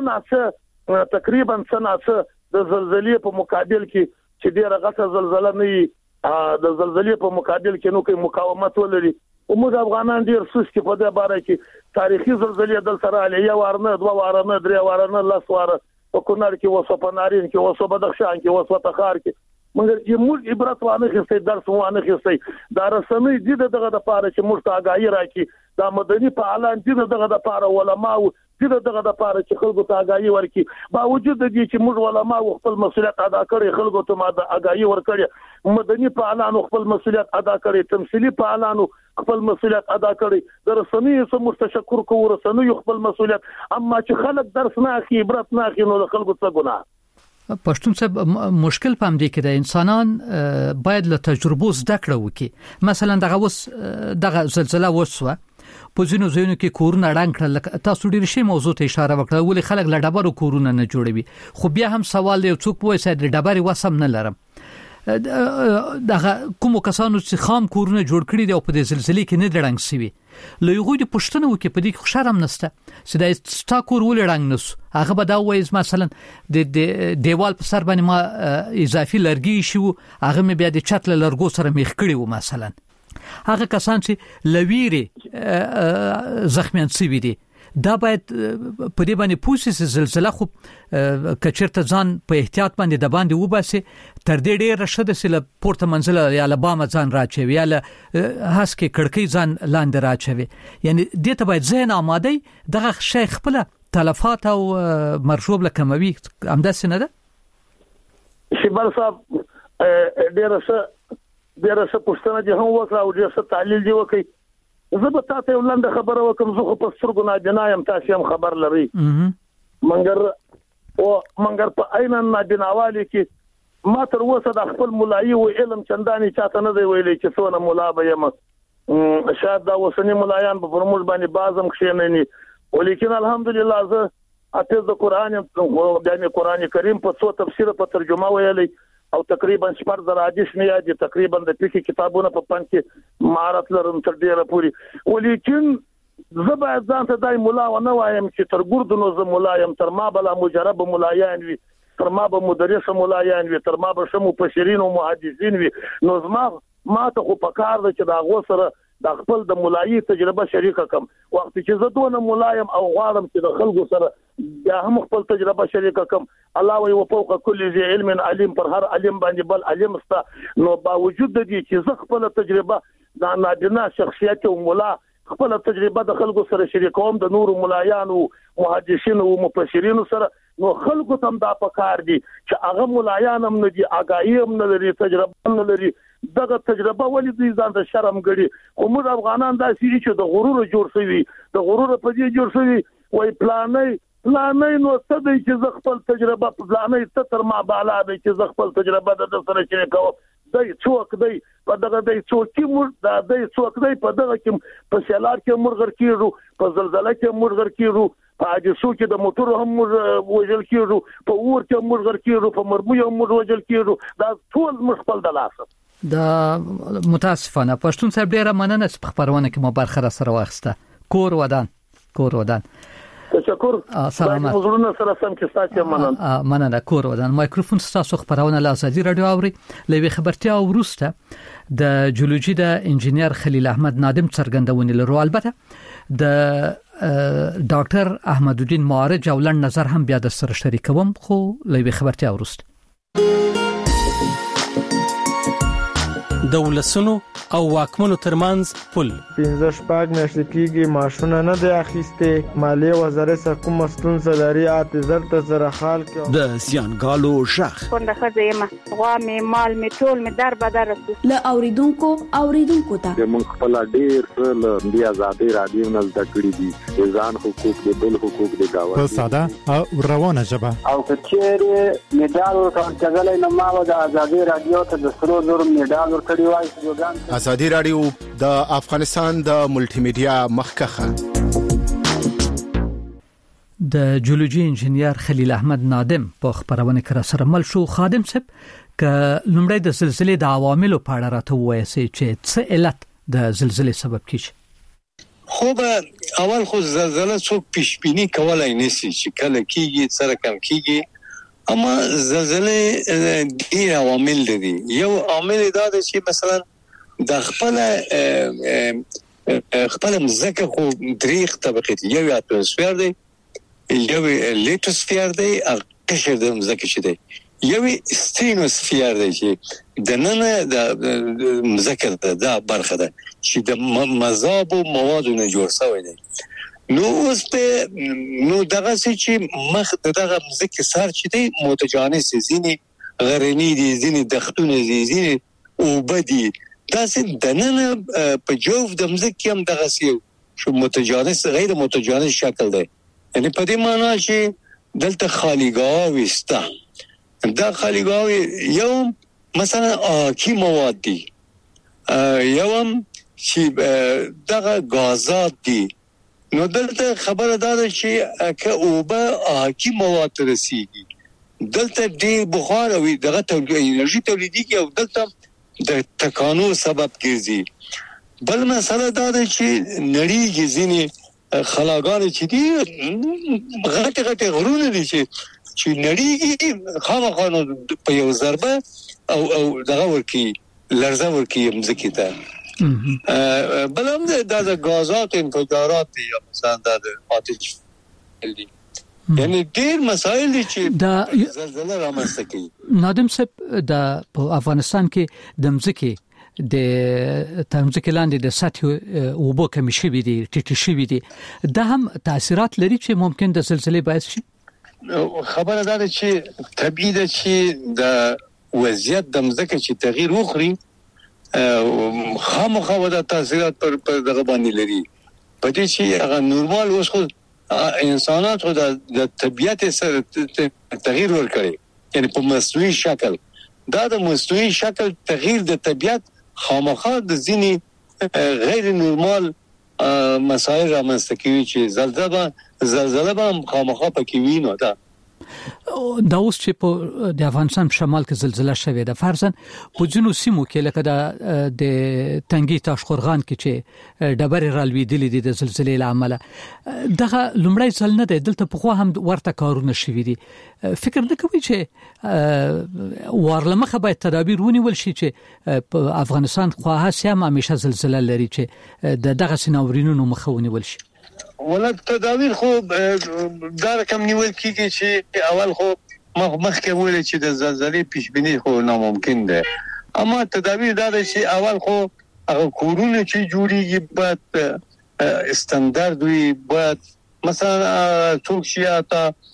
تقریبا سناسه د زلزلې په مقابل کې چې ډیره غټه زلزلہ نه د زلزلې په مقابل کې نو کې مقاومت ولري او موږ افغانان ډیر سست په دې باره کې تاریخي زلزلې د سره علي وارنه 2 وارنه 3 وارنه لاس واره په کونړ کې وسو په نارین کې وسو بدخشان کې وسو تخار کې مګر موږ عبرت وانه خسته درس وانه خسته دا رسمي دي دغه د پاره چې موږ ته آگاهی راکړي دا مدني فعالان دي دغه د پاره علماء دي دغه د پاره چې خلکو ته آگاهی ورکړي باوجود دي چې موږ علماء خپل مسؤلیت ادا کړي خلکو ته ماده آگاهی ورکړي مدني فعالان خپل مسؤلیت ادا کړي تمثيلي فعالان خپل مسؤلیت ادا کړي د رسمي سم متشکر کو رسنوي خپل مسؤلیت اما چې خلک درس نه اخی عبرت نه اخی نو خلکو څه ګناه پښتون صاحب مشکل پام دی کې د انسانان باید له تجربو زده کړه وکړي مثلا دغه زلزلہ وسوه په ځینو ځایونو کې کورونه اړنګ کړل تاسو ډیر شی موضوع ته اشاره وکړه ولې خلک له ډبرو کورونه نه جوړوي خو بیا هم سوال دی څوک وایي چې د ډبرې وسم نه لرم دغه کوم کسانو چې خام کورونه جوړ کړي دي او په زلزلې کې نه دړنګ سوي له یو غوډي پښتنه وکي په دې کې شرم نشته چې د ستا کور ولې رنګ نس هغه به دا وایي مثلا د دیوال په سر باندې ما اضافي لرګي شو هغه مې بیا د چت لرګو سره میخ کړي و مثلا هغه کسان چې لویری زخمیان سوي دي دا باید په دې باندې پوسې زلزلہ خو کچرته ځان په احتیاط باندې د باندې وباسي تر دې ډېر رشد سره پورته منزل یا لبام ځان راچوي یا هسکه کړکۍ ځان لاندې راچوي یعنی دې ته باید ذهن آماده دغه شی خپل تلفات او مرشوب لکموي همداسې نه ده شیبال صاحب ډېر څه پښتنه دي هم وکړه او ډېر څه تعلیل دی وکړي زه به تاسو ولند خبره وکم زه په سترګو نه جنایم تاسو هم خبر لري منګر په عین نه بناوالي کې ما تر اوسه د خپل مولایي او علم چنداني چاته نه دی ویلي چې څونه مولا به یم شاید دا وسنی مولایان په فرمول باندې بازم کښینني ولیکن الحمدلله زه اته د قران کریم په څو تفسیر په ترجمه ویلي او تقریبا 14 حدیث نه یادي تقریبا د فقہ کتابونو په پن کې مهارت لرم تر ډیره پوری ولیکن زبا ځان ته دای مولا و نه وایم چې تر ګردونو ز مولایم تر ما بلا مجرب مولایان وي تر ما به مدرس مولایان وي تر ما به شمو پشرین او محدثین وي نو ما ته خو پکار ده چې دا غو سره د خپل د مولایي تجربه شریکه کم وخت چې زه دونه ملایم او غواړم چې د خلکو سره بیا هم خپل تجربه شریکه کم الله وی وفوق كل ذي علم عليم پر هر علم باندې بل علم استا نو باوجود د دې چې زه خپل تجربه د نادنا شخصیت او مولا خپل تجربه د خلکو سره شریکوم د نور مولایان او محدثین او مفسرین سره نو خلکو تم دا پکار دي چې هغه مولایان هم نه دي آگاهی هم نه لري تجربه نه لري دغه تجربه ولې دوی ځان ته شرم ګړي خو موږ افغانان دا سړي چې د غرور جوړ شوی د غرور په دې جوړ شوی وای پلانې نو څه دی چې ز خپل تجربه پلانې تر ما بالا دی چې ز خپل تجربه د سره شریکوم دای څوک دی په دغه دای څوک مور دا دای څوک دی په دغه کې په سیلاب کې مرغر کیږي په زلزلہ کې مرغر کیږي په حادثو کې د موټر هم وژل کیږي په اور کې مرغر کیږي په مرمو هم وژل کیږي دا ټول مخبل د لاسه دا متاسفانه پښتون صاحب ډیره مننه چې په خبرونه کې مو برخه سره واخسته کور ودان تشکر سلامات موضوعونه سره سم کې ستاسو مننه کور ودان مایکروفون ستاسو خبرونه لازم رادیو اوري لوي خبرتیا ورسته د جیولوژي د انجنیر خلیل احمد نادم څرګندونې لرو البته د ډاکټر احمد الدین معارج اولن نظر هم بیا د سره شریکوم خو لوي خبرتیا ورسته د ولسونو او واکمنو ترمنځ پل 15 میاشتې کېږي ماشونه نه دی اخیسته مالیه وزارت سره کوم ستونزه لري اعتذار ته سره حال کې د زیانګالو شخ څنګه خزه غوا می مال می ټول می در بدر له اوریدونکو ته موږ خپل ډیر څه د آزادۍ رادیو نه زده کړی دي ځان حقوق د بل حقوق د گاوند په ساده او روانه ژبه او کچېره میډال ورکړل نه ما د آزادۍ رادیو ته د سرو زر میډال ورکړی وای سلوګان آزادۍ رادیو د افغانستان د ملټي میډیا مخکخه د جیولوژي انجنیر خلیل احمد نادم په خبرونه کې سره مل شو خادم صاحب ک لومړی د زلزلې د عواملو په اړه راته وایي چې څه علت د زلزلې سبب کیږي خو به اول خو زلزلہ څوک پیشبینی کولای نشي چې کله کیږي سره کم کیږي اما زلزلې ډیر عوامل دي یو عامل دا دی چې مثلا د خپل مزکه خو دریغ طبقه یو اتموسفیر دی یو لیټوسفیر دی او قشر د مزکه شته یو سترینوسفیر دی چې د نن د مزکه د برخه ده چې د مذاب او موادو نه جوړ شوی دی نو اوس نو دغه چې مخ دغه مزکه سر چې دی متجانس زینی غرنی دي زینی دختونه زینی او بدی دا چې د نن په جوف د مزکه هم دغه شو متجانس غیر متجانس شکل دی یعنی په دې معنی چې دلته خالیګاه وسته دا خالیګاه یو مثلا کی مواد دي یو چې دغه غازات دي نو دلته خبره ده چې که اوبه کی مواد رسیږي دلته ډېر بخار او دغه انرژي تولیدي او دلته د تکانو سبب کیږي بل مسله ده چې نړیږي ځینې خلاګان چې دي غټ غرونه دي چې نړیږي خامخانو په یو ضربه او دغه ورکی لرزه ورکی مزکی ته بلهم د غازات انفجارات یا مثلا د آتش دي یعنی ډیر مسائل دي چې د زلزلہ رامنځته کوي نادم صاحب د افغانستان کې د مزکی د تمځکه لاندې د سطح اوبو کمی شوی دي ټیټ شوی دي دا هم تاثیرات لري چې ممکن د زلزلې باعث شي خبره ده چې طبيعي ده چې د وضعیت د مزکه چې تغییر وخوري خامخا د تاثیرات پر دغه باندې لري په دې چې هغه نورمال اوس خو انسانات خو د طبيعت سره تغییر ورکړي یعنی په مصنوعي شکل دا د مصنوعي شکل تغییر د طبيعت خامخا د ځینی غیر نورمال مسائل رامنځته کوي چې زلزلہ به خامخا پکې وي نو دا اوس چې په د افغانستان په شمال کې زلزلہ شوې ده فرضاً په جنوب سیمو کې لکه د تنګي تاشقرغان کې چې ډبرې رالوېدلې دي د زلزلې لامل دغه لومړی ځل نه دی دلته په خو هم ورته کارونه شوي دي فکر نه کوي چې ورلمخه باید تدابیر ونیول شي چې په افغانستان خو هڅه همیشه زلزلہ لري چې دغه سيناورینونو مخه ونیول شي ولکه تدابیر خو دا رقم نیول کیږي چې اول خو مخکې ویل چې د زلزلې پیشبینی خو ناممکن ده اما تدابیر دا چې اول خو هغه کورونه چې جوړیږي باید استاندارد وي باید مثلا څوک چې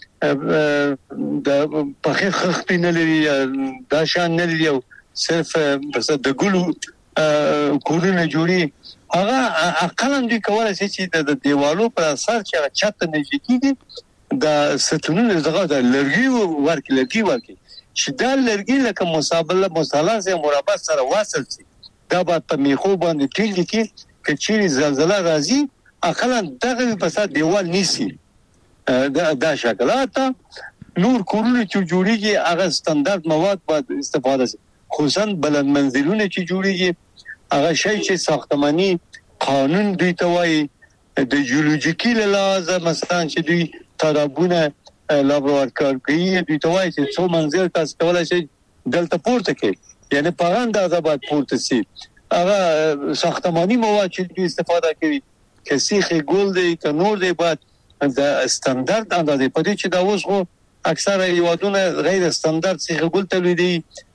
د پخې خخت نه لري دا شان نه لري او صرف بس د ګلو کورونه جوړي هغه اقلا دي کولای شي چې د دیوالو پر اثر چې چت نه کیږي د ستونونو دغه د لرګي ورکی چې دا لرګي لکه مثلث یا مربع سره وصل شي دا به په میخو باندې ټیل کی چې زلزلہ راځي اقلا دغه په سات دیوال نیسی دا شکلات نور کورونه چې جوړیږي هغه ستاندارد مواد باید استفاده شي خصوصا بلند منزلونه چې جوړیږي هغه شی چې ساختماني قانون دوی ته وایي د جیولوژیکي لحاظ مثلا چې دوی ترابونه لابراتوار کوي دوی ته وایي چې څو منزل تاسو کولای شئ دلته پورته کړئ یعنی په اندازه باید پورته شي هغه ساختماني مواد چې دوی استفاده کوي کسیخ ګول دی که نور دی باید د استاندارد اندازې په دې چې دا اوس خو اکثره هیوادونه غیر استاندارد سیخ ګول تولیدي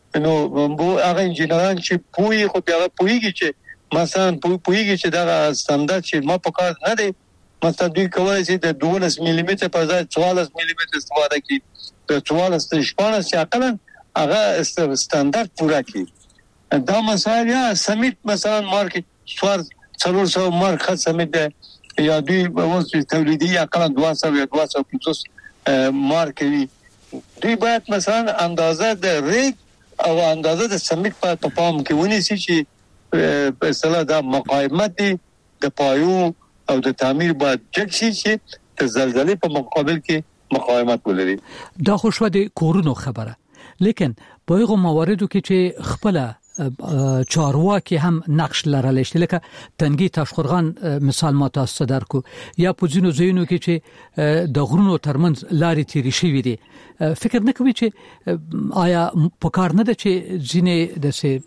نو بو هغه انجینران چې پوي خو بیا پويږي چې مثلا پويږي چې دا ستاندرد چې ما په کار نه دی مثلا دوی کولی شي د 12 ملي متر په ځای 14 ملي متر استفاده کړي د 14 شپانه چې اقلا هغه ستاندرد پورا کړي دا مسائل یا سمیت مثلا مارکت 400 مارک خاص سمیت یا دوی اوس تولیدي اقلا 200 یا 250 مارک وي دوی باید مثلا اندازه د ریک او اندازه د سمیت په پام کې ونیسي چې په اصطلاح دا مقاومت دي د پایو او د تعمیر باید جګ شي چې د زلزلې په مقابل کې مقاومت ولري دا خو شو د کورونو خبره لیکن په هغه مواردو کې چې خپل چارواکي هم نقش لرلی شي لکه تنګي تاشقرغان مثال ما تاسو درکو یا په ځینو ځایونو کې چې د غرونو ترمنځ لارې تیرې شوې دي فکر نه کوي چې آیا په کار نه ده چې ځینې د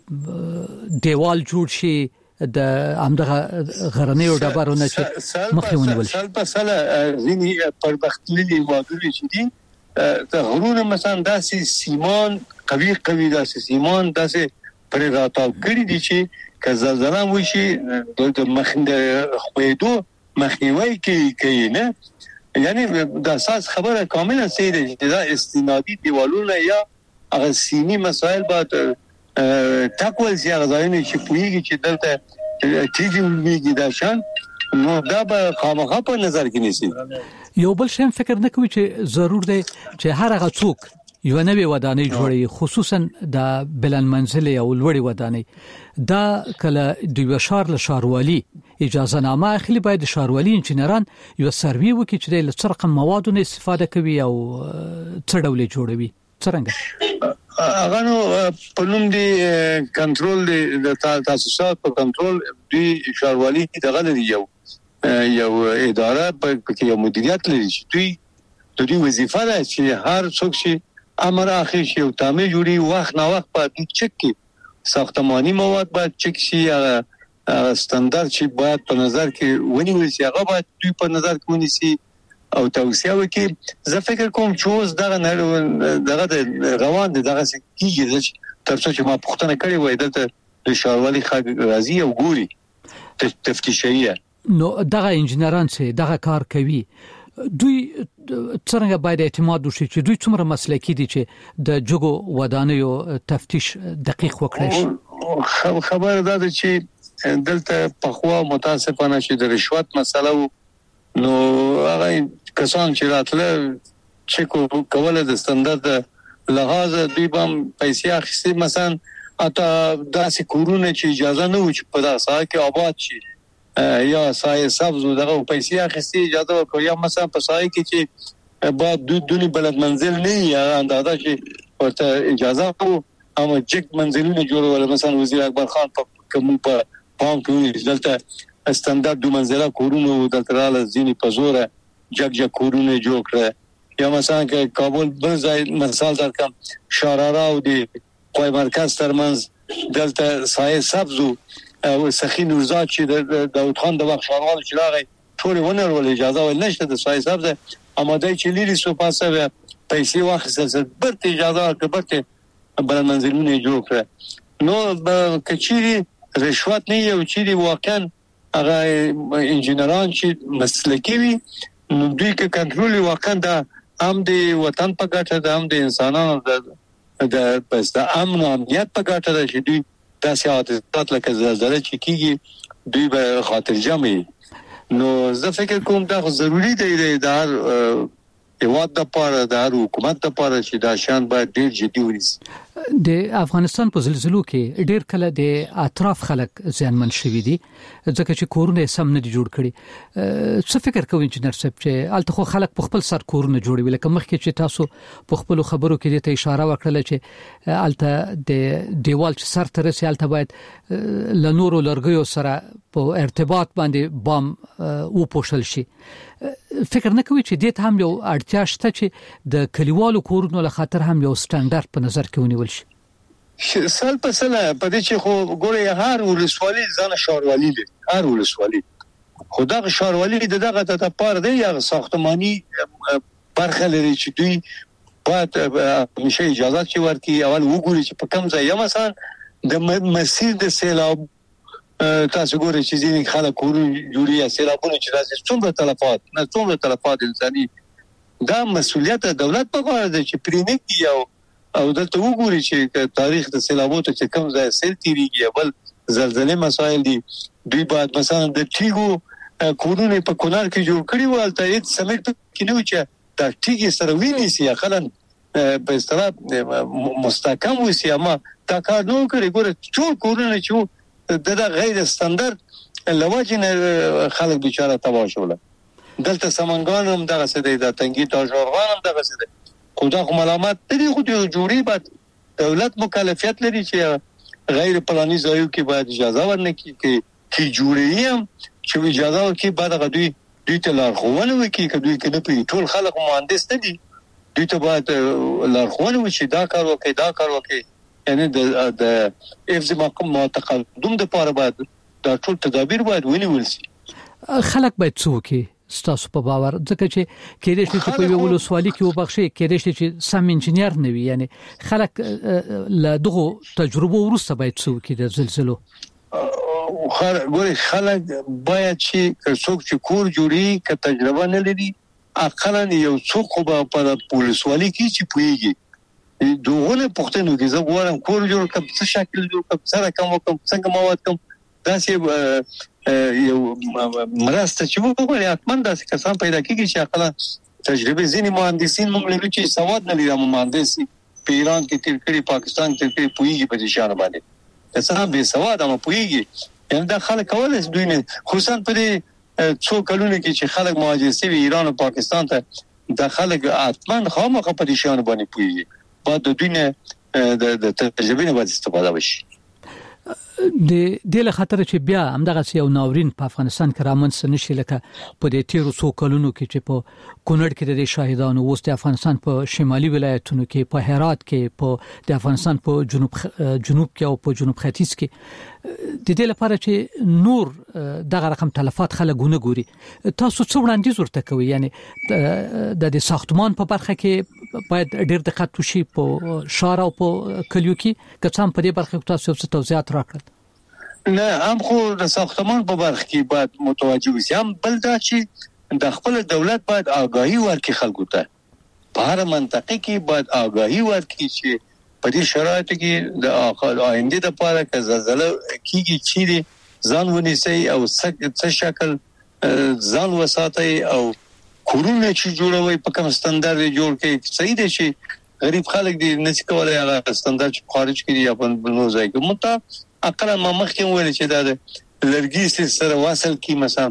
دیوال جوړ شي د امدغه غرنیو ډبرونه چې مخې ونیول شي په ساله ځینې پرمختللي وادري چې دي د غرونو مثلا داسې سیمان قوي داسې سیمان داسې پر راتاو کړی دي چې که زلزلہ وشي د خوېدو مخنیوي کوي نه یعنی د اساس خبره کامله سي دي چې دا استنادي دیوالونه یا هغه سینی مسائل بعد تاکول زیاده ځایونه چې پویږي چې دلته تیږي میږي دا شان نو دا به خامخا په نظر کې نیسي یو بل شی فکر نه کوي چې ضرور دی چې هر هغه څوک یو نوې ودانۍ جوړي خصوصا د بلند منزلي او لوړې ودانۍ دا کله د شهر له شهروالي اجازه نامه اخلي باید شهروالي انجنیران یو سروي وکړي چې د څرقم موادو نه استفاده کوي او څه ډول جوړوي څنګه هغه نو په نوم دی کنټرول د تاسیسات په کنټرول دی شهروالي دغه لري یو اداره په کې یو مدیریت لري چې دوی وظیفه ده چې هر څوک شي امر اخر شي او تعمیر جوړي وخت نه وخت باید چک کی ساختماني مواد باید چک شي ستاندرد چې باید په نظر کې ونیول شي هغه باید دوی په نظر کې ونیسي او توصیه وکړي زه فکر کوم چې اوس دغه روان دي دغه کیږي ترڅو چې ما پوښتنه کړې وای دلته د شهروالي راځي او ګوري تفتیشیه نو دغه انجنیران چې دغه کار کوي دوی څنګه باید اعتماد وشي چې دوی څومره مسلکي دي چې د جګو ودانیو تفتیش دقیق وکړي خبر ده چې دلته په خوا متاسفانه چې د رشوت مسله نو هغه کسان چې راتله چې کوله د ستاندرد لحاظ دوی بم پیسې اخیستي مثلا اته داسې کورونه چې اجازه نه و چې په داسه کې آباد شي یا سایه سبز دغه پیسې اخیستي اجازه ورکړي یا مثلا په سایه کې چې بعد دونی بلد منزل نه یا اندازه چې ورته اجازه وو اما جګ منزلونه جوړول مثلا وزیر اکبر خان کوم په پام کې دلته ستاندرد دو منزله کورونه دلته رااله ځینې په زوره جګ کورونه جوړ کړه یا مثلا کې کابل بل ځای مثال درکم شارارا او دی قوی مرکز ترمنځ دلته سایه سبز او سخی نورزاد چې د داوود خان د وخت شاروال چې راغی ټول ونه ول اجازه ول نشته د سایه سبز اماده چې لري سو پاسه پیسې واخیستل برته اجازه ورکړه بل منزلونه جوړ کړه نو کچيري رشوت نه یو چې واقعا هغه انجنیران چې مسلکي وي نو دوی کې کنټرول واقعا د هم د وطن په ګټه د هم د انسانانو د پس د امن او امنیت په ګټه د چې دوی تاسو عادت لکه زلزلہ چې کیږي دوی به خاطر جمعي نو زه فکر کوم دا ضروری دی د هیواد د پاره د حکومت د پاره چې دا شان باید ډیر جدي ونیسي د افغانستان په زلزلو کې ډیر کله د اطراف خلک زیانمن شوي دي ځکه چې کورونه سم نه دي جوړ کړي څه فکر کوئ انجنیر صاحب چې الته خو خلک په خپل سر کورونه جوړوي لکه مخکې چې تاسو په خپل خبرو کې ته اشاره وکړه چې الته د دیوال چې سر تر رسي الته باید لنورو لرګیو سره په ارتباط باندې بام او پوښل شي فکر نه کوي چې دې هم یو اړتیا شته چې د کلیوالو کورونو له خاطر هم یو سټانډرډ په نظر کې ونیول شي سال په سال په دې چې خو ګوره هر ولسوالي ځان شهروالي لري هر ولسوالي خدای شهروالي دغه ته پاره دی یا ساختماني برخه لري چې دوی باید همیشه اجازه چې ورکړي اول وګوري چې په کوم ځای مثلا د مسیر د سیلاب تاسو ګورئ چې ځینې خلک کورونه جوړي یا سیلابونه چې راځي څومره تلفات انساني دا مسؤلیت دولت په غاړه ده چې پرېنګي او دلته وګوري چې تاریخ د سیلابونو ته کوم ځای سیل تیریږي بل زلزلې مسایل دي دوی باید مثلا د ټیګو کورونه په کونړ کې جوړ کړي وو البته هیڅ سمټ کې نه و چې دا ټیګي سره ویني سي خلن په استراب مستحکم وسی اما دا کار نو کړی ګوره ټول کورونه چې دا غیر ستاندرد لواجنه خلک بیچاره تباہ شول دلته سمنګان هم دغه څه دی د تنګي تاجورغان هم دغه څه دی خدا خو ملامت دي خو جوړي بعد دولت مکلفیت لري چې غیر پلاني ځایو کې باید اجازه ورنکړي کې جوړي هم چې اجازه ورکړي بعد غوډي دوی ته لارښوونه وکړي چې دوی کنه په ټول خلک مهندس دي دوی ته باید لارښوونه وشي دا کار وکړي یعنی د افز ما تقدم د پاره باید دا ټول تدابیر باید ونیول شي خلک باید څوک ستاسو په باور ځکه چې کېدې چې په یو ولسوالي کې وبخښي کېدې چې سم انجنیر نه وي یعنی خلک له دغه تجربه ورسته باید څوک د زلزلو خلک باید چې څوک چې کور جوړي ک تجربه نه لري اقلا یو څوک په ولسوالي کې چې پويږي دوغه پښتنو کې زه غواړم کور جوړ کم څه شکل جوړ کم سره کم څنګه مواد کم دا چې یو مرسته چې وګورئ اتمن داسې کسان پیدا کیږي چې خپل تجربه ځینې مهندسین موږ لري چې سواد نه لري مهندس په ایران کې تیر کړي پاکستان کې تیر پويږي په شان باندې څنګه به سواد هم پويږي یعنی دا خلک کولای شي دوی نه خصوصا په څو کلونو کې چې خلک مهاجر شوي ایران او پاکستان ته د خلک اتمن خامخا په شان باندې پويږي بعد دوی نه د تجربه نه باید استفاده وشي د له خطر چې بیا همدغه یو ناورین په افغانستان کې رامنځته نشي لکه په دې تیرو څو کلونو کې چې په کونړ کې د شاهدانو وست افغانستان په شمالي ولایتونو کې په هرات کې په د افغانستان په جنوب کې او په جنوب ختیځ کې د دې لپاره چې نور دغه رقم تلفات خلګونه ګوري تاسو څو وړاندیز ورته کوي یعنی د ساختمان په برخه کې باید ډېر دقت وشي په شار او په کلیو کې کڅام په دې برخه کې تاسو څه توضیحات راکړل نه هم خو د ساختمان په برخه کې باید متوجه وي هم بل دا چې د خپل دولت باید آگاهی ورکړي خلکو ته په هر منطقه کې باید آگاهی ورکړي چې په دې شرایطو کې د آینده لپاره که زلزلہ کیږي چې ځان ونیسي او څه شکل ځان وساتي او کورونه چې جوړوي په کوم ستاندرد جوړ کړي صحیح دي چې غریب خلک دي نشي کولای هغه ستاندرد خارج کړي یا په بل ځای کې مته اقلا ما مخکې ویل چې دا لرګي سره وصل کی مثلا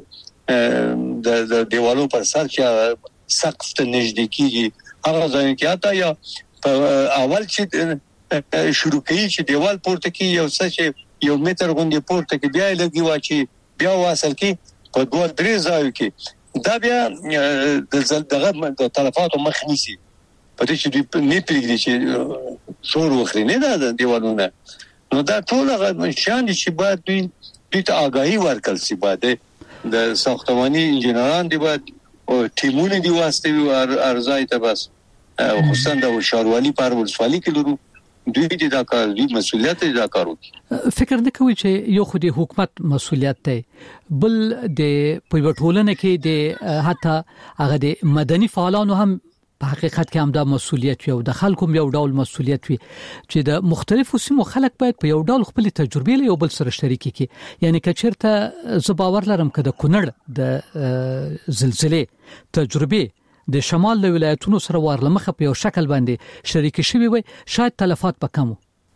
په د دیوالو پر سر چې سقف ته نږدې کیږي هغه ځای کې آتا یا اول چې شروع کوي چې دیوال پورته کی یو څه چې یو متر غونډه پورته کی بیا لګي واچي بیا وصل کی په دوه درې ځایو کې دا بیا د تلفات مخ نیسي په دې چې دوی نه پریږدي چې شور وخري نه دا دیوالونه نو دا ټول هغه شان چې باید دوی ته آگاهی ورکړل شي باید د ساختماني انجنیران دی باید او ټیمونه دی واسطه ارزای ته بس خصوصا د شاروالي پر ولسوالي کې لرو دوی دا کار دی مسؤلیت دا کارو فکر نه کوي چې یو خو د حکومت مسؤلیت دی بل د پویټولنه کې د حتی هغه د مدني فعالانو هم په حقیقت کې هم دا مسؤلیت وي او د خلکو یو ډول مسؤلیت وي چې د مختلفو سیمو خلک باید په یو ډول خپل تجربې له یو بل سره شریک کړي یعنی کچرته زباور لرم کده کونړ د زلزلې تجربه د شمال له ولایتونو سره ورلمخه په یو شکل باندې شریک شوي وي شاید تلفات به کم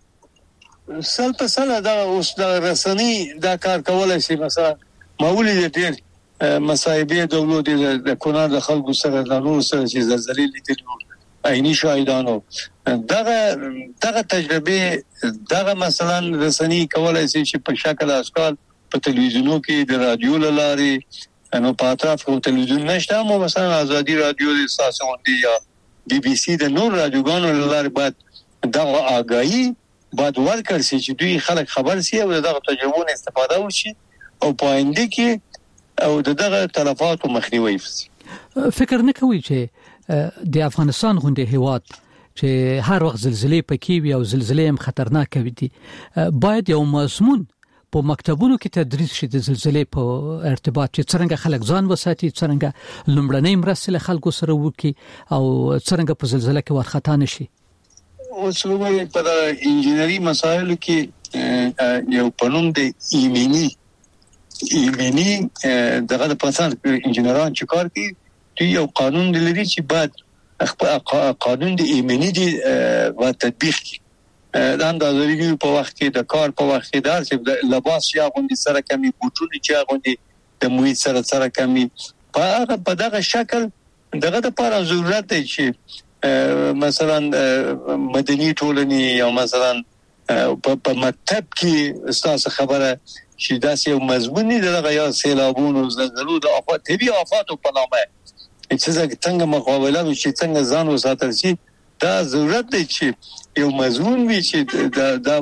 سل په سل دا اوس د رسنۍ دا کار کولای شي مثلا مولوی دې مصايبه دولت د کونړ د خلکو سره د نور سره چې زلزلې لیدل عیني شاهدانو دغه تجربه دغه مثلا رسنۍ کولای شي چې په شکل اشکال په تلویزیونو کې د رادیو لاري نو په اطراف کې تلویزیون نشته مو مثلا ازادي رادیو د ساسوندي یا بي بي سي د نور رادیوګانو لاري باید دغه آگاهی باید ورکړ شي چې دوی خلک خبر شي او دغه تجربه استفاده وشي او پاینده کې او دغه تلفات مخنیوي فکر نه کوي چې د افغانستان غونډه هیواد چې هر وخت زلزلې پکې وي او زلزلې هم خطرناک وي دي باید یو مضمون په مکتبونو کې تدریس شي د زلزلې په ارتباط چې څنګه خلک ځان وساتي څنګه لومړنۍ مرستې له خلکو سره وکړي او څنګه په زلزلې کې ورختا نشي. اوس وګورئ په انجینری مسایلو کې یو پنوم د ایمنی دغه د پاسان انجینران چې کار کوي دوی یو قانون لري چې بعد قانون د ایمنی دی و تطبیق کی دا اندازه‌ګیری په وخت کې د کار په وخت کې دا چې لباس یا غوندي سره کمی بوټونه چې غوندي د محیط سره کمی په دغه شکل دغه د لپاره ضرورت دی چې مثلا مدني ټولنې یا مثلا په مکتب کې استاد خبره چې داسې یو مضمون دی دغه یا سیلابونو زلزلو د طبيعي آفاتو په نامه چې څنګه مقابله وشي څنګه ځان وساتل شي دا ضرورت دی چې یو مضمون وي چې دا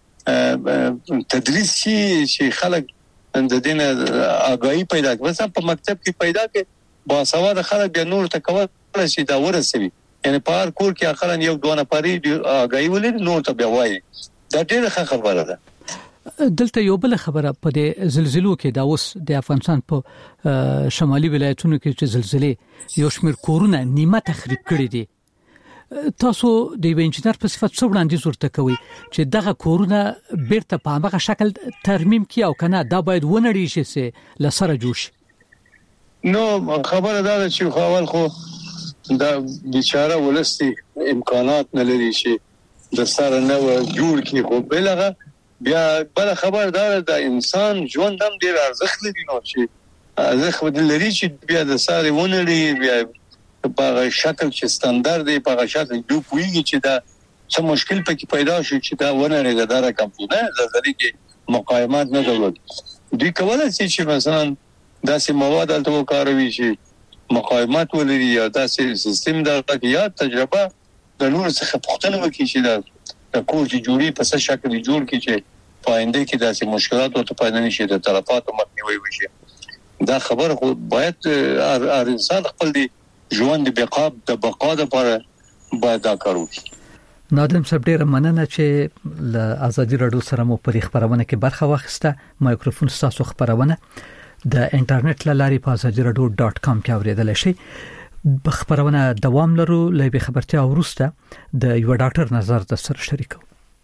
باید تدریس شي چې خلک د دین آگاهی پیدا کړي مثلا په مکتب کې پیدا کړي باسواده خلک د نور تکول شي دا ورسوي یعنی په هر کور کې اخرن یو دوه نفرې آگاهی ولري نور ته بیا وایي دا ډېره ښه خبره ده. دلته یو بل خبره په د زلزلو کې دا اوس د افغانستان په شمالي ولایتونو کې چې زلزلې یو شمېر کورونه نیمه تخریب کړي دي تاسو د انجینر په صفت څو وړاندیز ورته کوي چې دغه کورونه بیرته په هغه شکل ترمیم کی او کنه دا باید ونړي شي چې لسره جوړ شي. نو خبره دا ده چې خپل خو دا بیچاره ولستي امکانات نه لري چې د سره نه جوړ کی خو بلغه بیا بل خبر دا د انسان ژوند هم ډیر ارزښت لري نو چې ارزښت لري چې بیا د ساري ونړي بیا په شکل چې ستاندر دی په شکل دوی کوي چې دا څه مشکل پکې پیدا شي چې دا ونړي دا رقم نه زلزلې کې مقاومت نه درلود دوی کولای شي چې مثلا داسې مواد الته وکاروي چې مقاومت ولري یا داسې سیستم دا یا تجربه د نور څخه پوښتنه وکړي چې دا کور چې جوړي په څه شکل جوړ کی چې پاینده کې داسې مشکلات او ته پیدا نشي د طرفاتو مخنیوي وشي دا خبر خو باید هر انسان خپل دی ژوند د بقا لپاره باید دا کار وکړي. نادم صاحب ډیر مننه چې ل ازادي رادیو سره مو په خبرونه کې برخه واخیسته مایکروفون تاسو خبرونه د انټرنیټ لاري په azadiradio.com کې اوریدل شي. خبرونه دوام لرو لې خبرتیا ورسته د یو ډاکټر نظر د سره شریکو.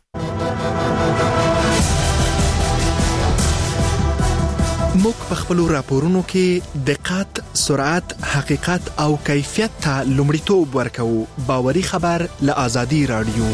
موږ په خپل راپورونو کې دقت، سرعت، حقیقت او کیفیت ته لومړیتوب ورکوو. باوري خبر له ازادي رادیو.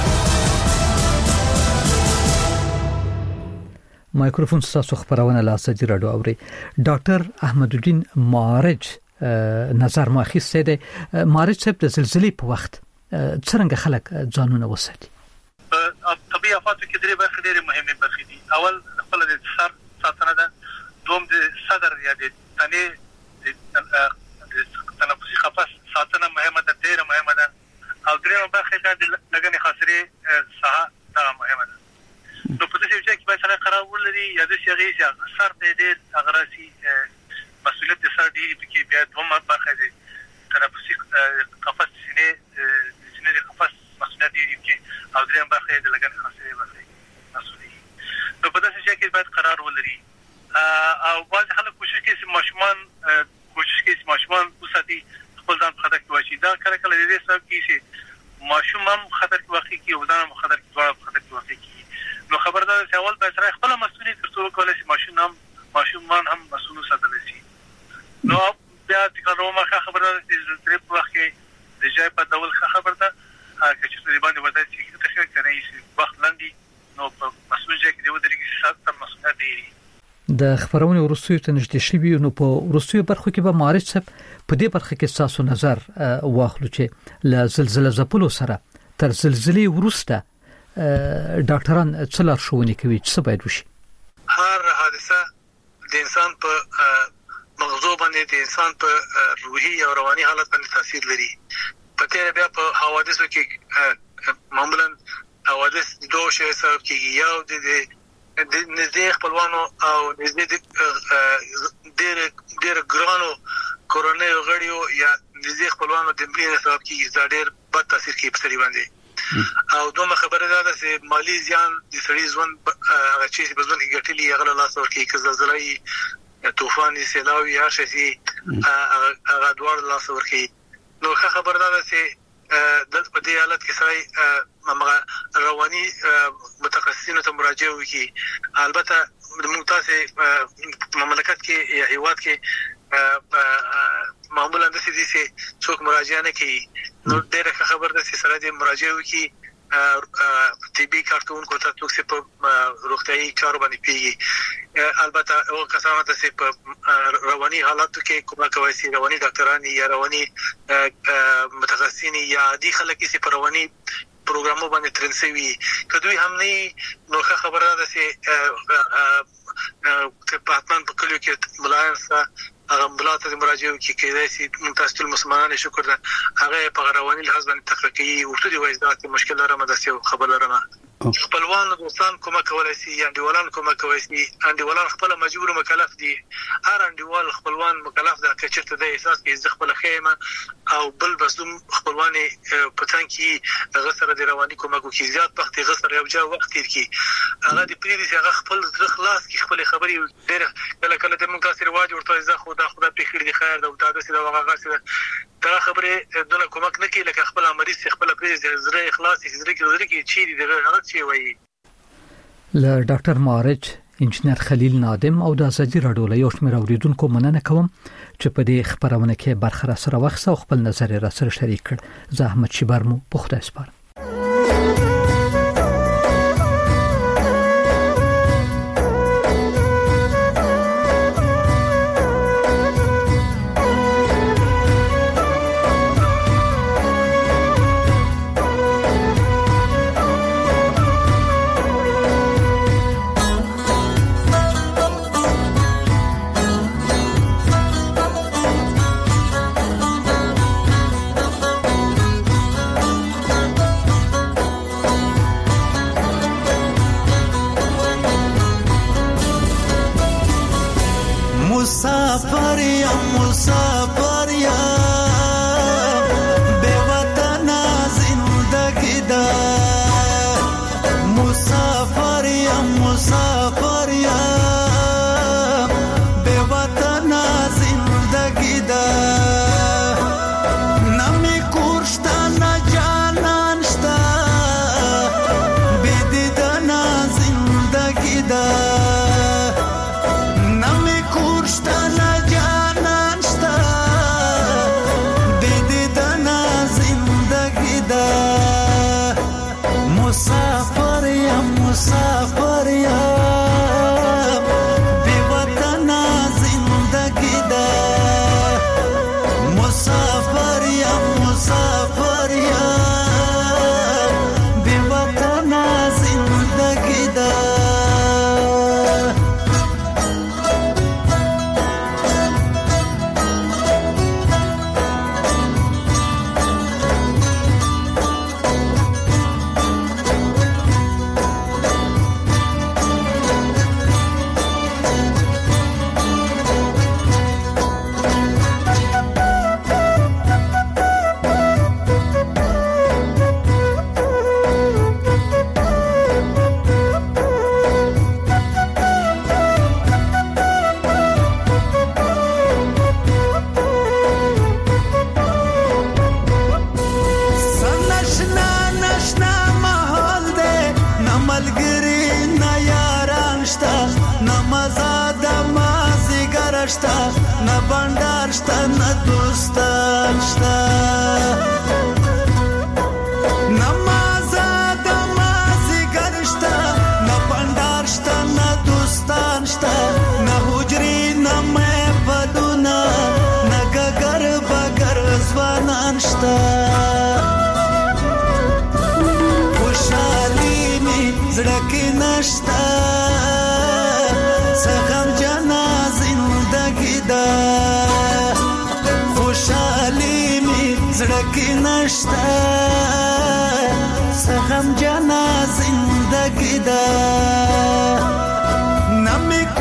مایکروفون تاسو خبرونه له ازادي رادیو اوري. ډاکټر احمد الدین معارج نظر ماخذ دی. معارج صاحب د زلزلې په وخت څنګه خلک ځانونه وساتي؟ طبيعي آفاتو کې درې برخې ډېرې مهمې برخې دي. اول خپل د سر ساتنه ده، دوم د صدر یا د تنې د تنفسي قفس ساتنه مهمه ده، ډېره مهمه ده، او درېمه برخه ده د لګنې خاصرې ساحه دا مهمه ده. نو په دې ځای کې باید سره قرار ولري یا د شغې چې سر دې اغراسي مسؤلیت د سر دی کې بیا دومره برخه ده تنفسي قفس سینې د قفس مسؤلیت دی کې او درېمه برخه د لګنې خاصرې برخه مسؤلیت. نو په دې ځای کې باید قرار ولري او بعض خلک کوشش کوي چې ماشومان وساتي خپل ځان په خطر کې واچي. دا کله کله دې سبب کیږي چې ماشوم هم خطر کې واقع کیږي او ځان هم خطر کې واقع کیږي. نو خبردار چې اول به سره خپل مسؤلیت ترڅو کولای شي ماشومان هم مسؤل وساتل شي. نو بیا د کومه خبردار چې تر په وخت کې د ځای په ډول خبرده چې څه دی باندې ودا چې تشکر کوي چې وخت لاندې نو په مسؤل ځای کې دی ودرېږي ساتل مسؤلیت دی. د خبرونه ورسوي ته نږدې شوی نو په ورسوي برخو کې به معارض صاحب په دې برخه کې تاسو نظر واخلو چې ل زلزلې زپلو سره تر زلزلې ورسته ډاکټران څه لارښوونې کوي چې څه باید وشي؟ هر حادثه د انسان په مغزو باندې د انسان په روحي او رواني حالت باندې تاثیر لري. په تیر بیا په حوادثو کې معمولا حوادث دوه شی سبب کیږي، یو د نزدې خپلوانو او نزدې ډېر ګرانو کورنۍ غړیو یا د خپلوانو د مړینې سبب کیږي دا ډېر بد تاثیر کوي په سړي باندې او دومره خبره ده چې مالی زیان د سړي ژوند هغه چې په ژوند کې ګټلي هغه لاس ورکړي که زلزلې طوفان سیلاوي هر شي هغه دوار لاس ورکړي نو ښه خبره ده چې د دې حالت کې سړی رواني متخصصینو ته مراجعه وکړي البته موږ تاسو مملکت کې یا هیواد کې معمولا د سې دي چې څوک مراجعه نه کوي نو ډېر خبر ده چې سره د مراجعه وکړي طبي کارکونکو ته څوک په روغتيایي چارو باندې پیږي البته او کسانو ته چې په رواني حالاتو کې کومه کوي چې رواني ډاکټران یا رواني متخصصین یا عادي خلک چې په رواني پروګرامو باندې ترنسوي کدوې هم نه نو خبره ده چې په پاتمان په کلیو کې ملایانسه هغه بلاته د مراجعه کې کېدای شي متاسف مسلمانانو شکر ده هغه په رواني لحاظ باندې تخریقي او ټول وایزات مشکل لرم د څه خبر لرم خپلوان دوستان کومه کولای شي یا انډیوالان کومه کوي شي انډیوالان خپل مجبور مکلف دي هر انډیوال خپلوان مکلف ده چې چرته د احساس کې خپل خیمه او بل بسوم خپلوان پتان کې غسر د رواني کومه کو کې زیات وخت غسر یو ځای وخت کې هغه د پریدي هغه خپل خلاص کې خپل خبري ډېر کله کله د منتظر واجب ورته زه خدا په خیر دي خیر ده او دا د سیده وغه دا خبره دونه کومک نه کوي لکه خپل مریض خپل پریز زړه اخلاص زړه کې چی دي هغه چی وایي ل ډاکټر معارج انجنیر خلیل نادم او د ازادي راډیو له یو شمېر اوریدونکو مننه کوم چې په دې خبرونه کې برخه را سره وخت او خپل نظر را سره شریک کړ زه احمد شیبر مو په خدای سپارم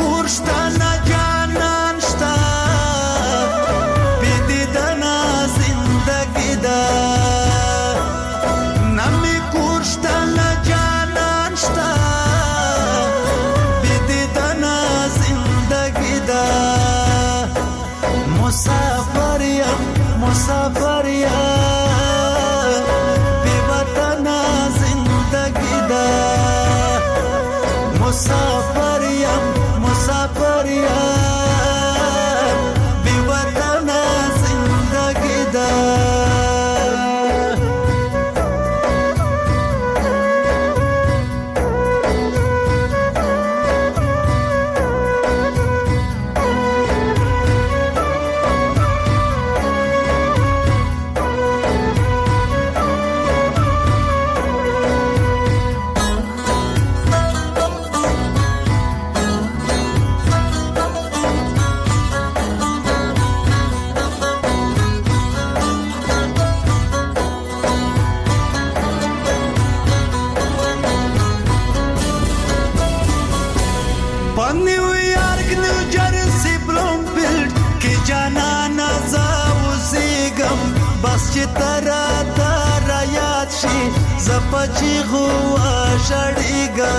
Zin مسافر یم مسافر یم بی وطن زندگی دا مسافر یم مسافر یم بی وطن زندگی دا زپچی غوا شړیګا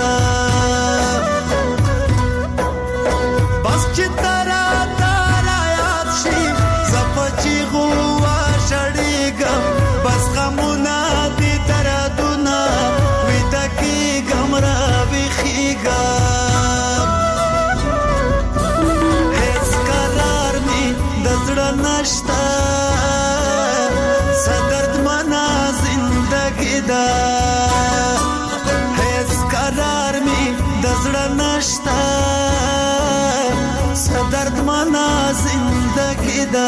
بس چې ترا ترا یاد شي زپچی غوا شړیګا بس غمونه دي دردونه وېدکی ګمرا ویخیګا هیڅ قرار می دزړه نشتا صدرد منا زندگی دا هیڅ قرار می دزړه نشتا صدرد منا زندگی دا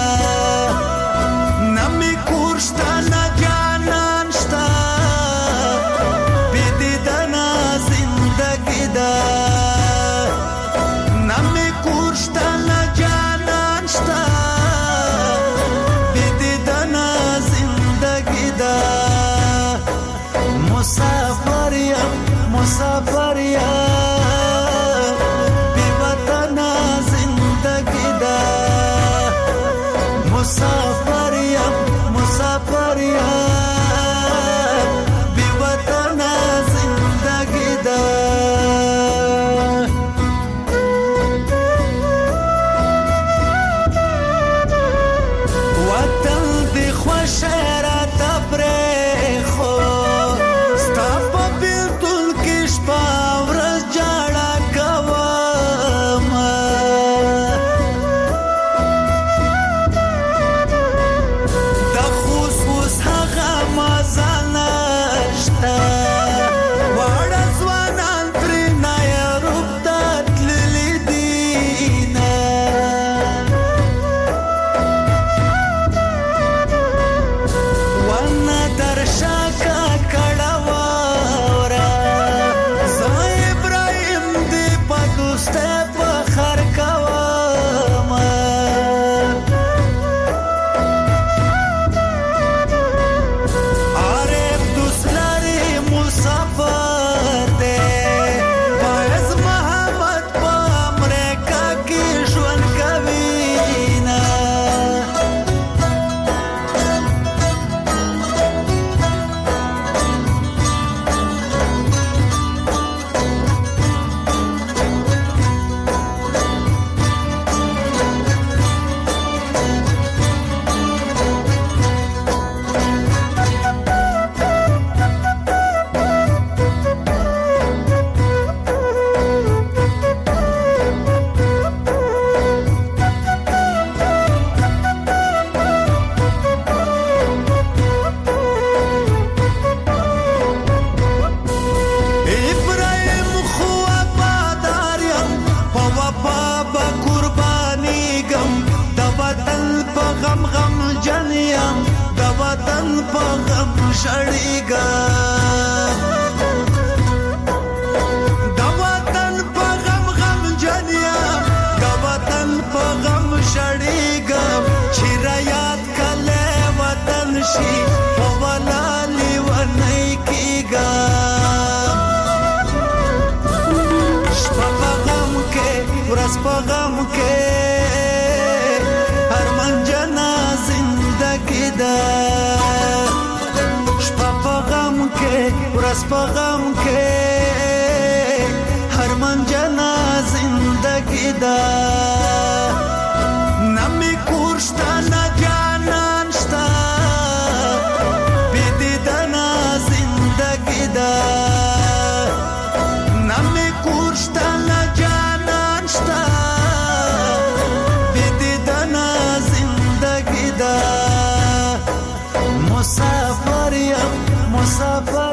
نمی کورشتا نه جانان شتا بیدیدنا زندگی دا نمی کورشتا نه جانان شتا مسافر یم مسافر یم بی وطن زندگی دا مسافر یم مسافر یم بی وطن زندگی دا وطن دی خوش را تبریخو شړیګا د وطن په غم غم جنیا د وطن په غم شړیګا چې را یاد کله وطن شي په ولالي ونی کیګا شپه په غم کې ورځ په غم کې ارمان جنا زندګی دا ورځ په غم کې هر من جنا زندگی دا نمی کو ناڅاپه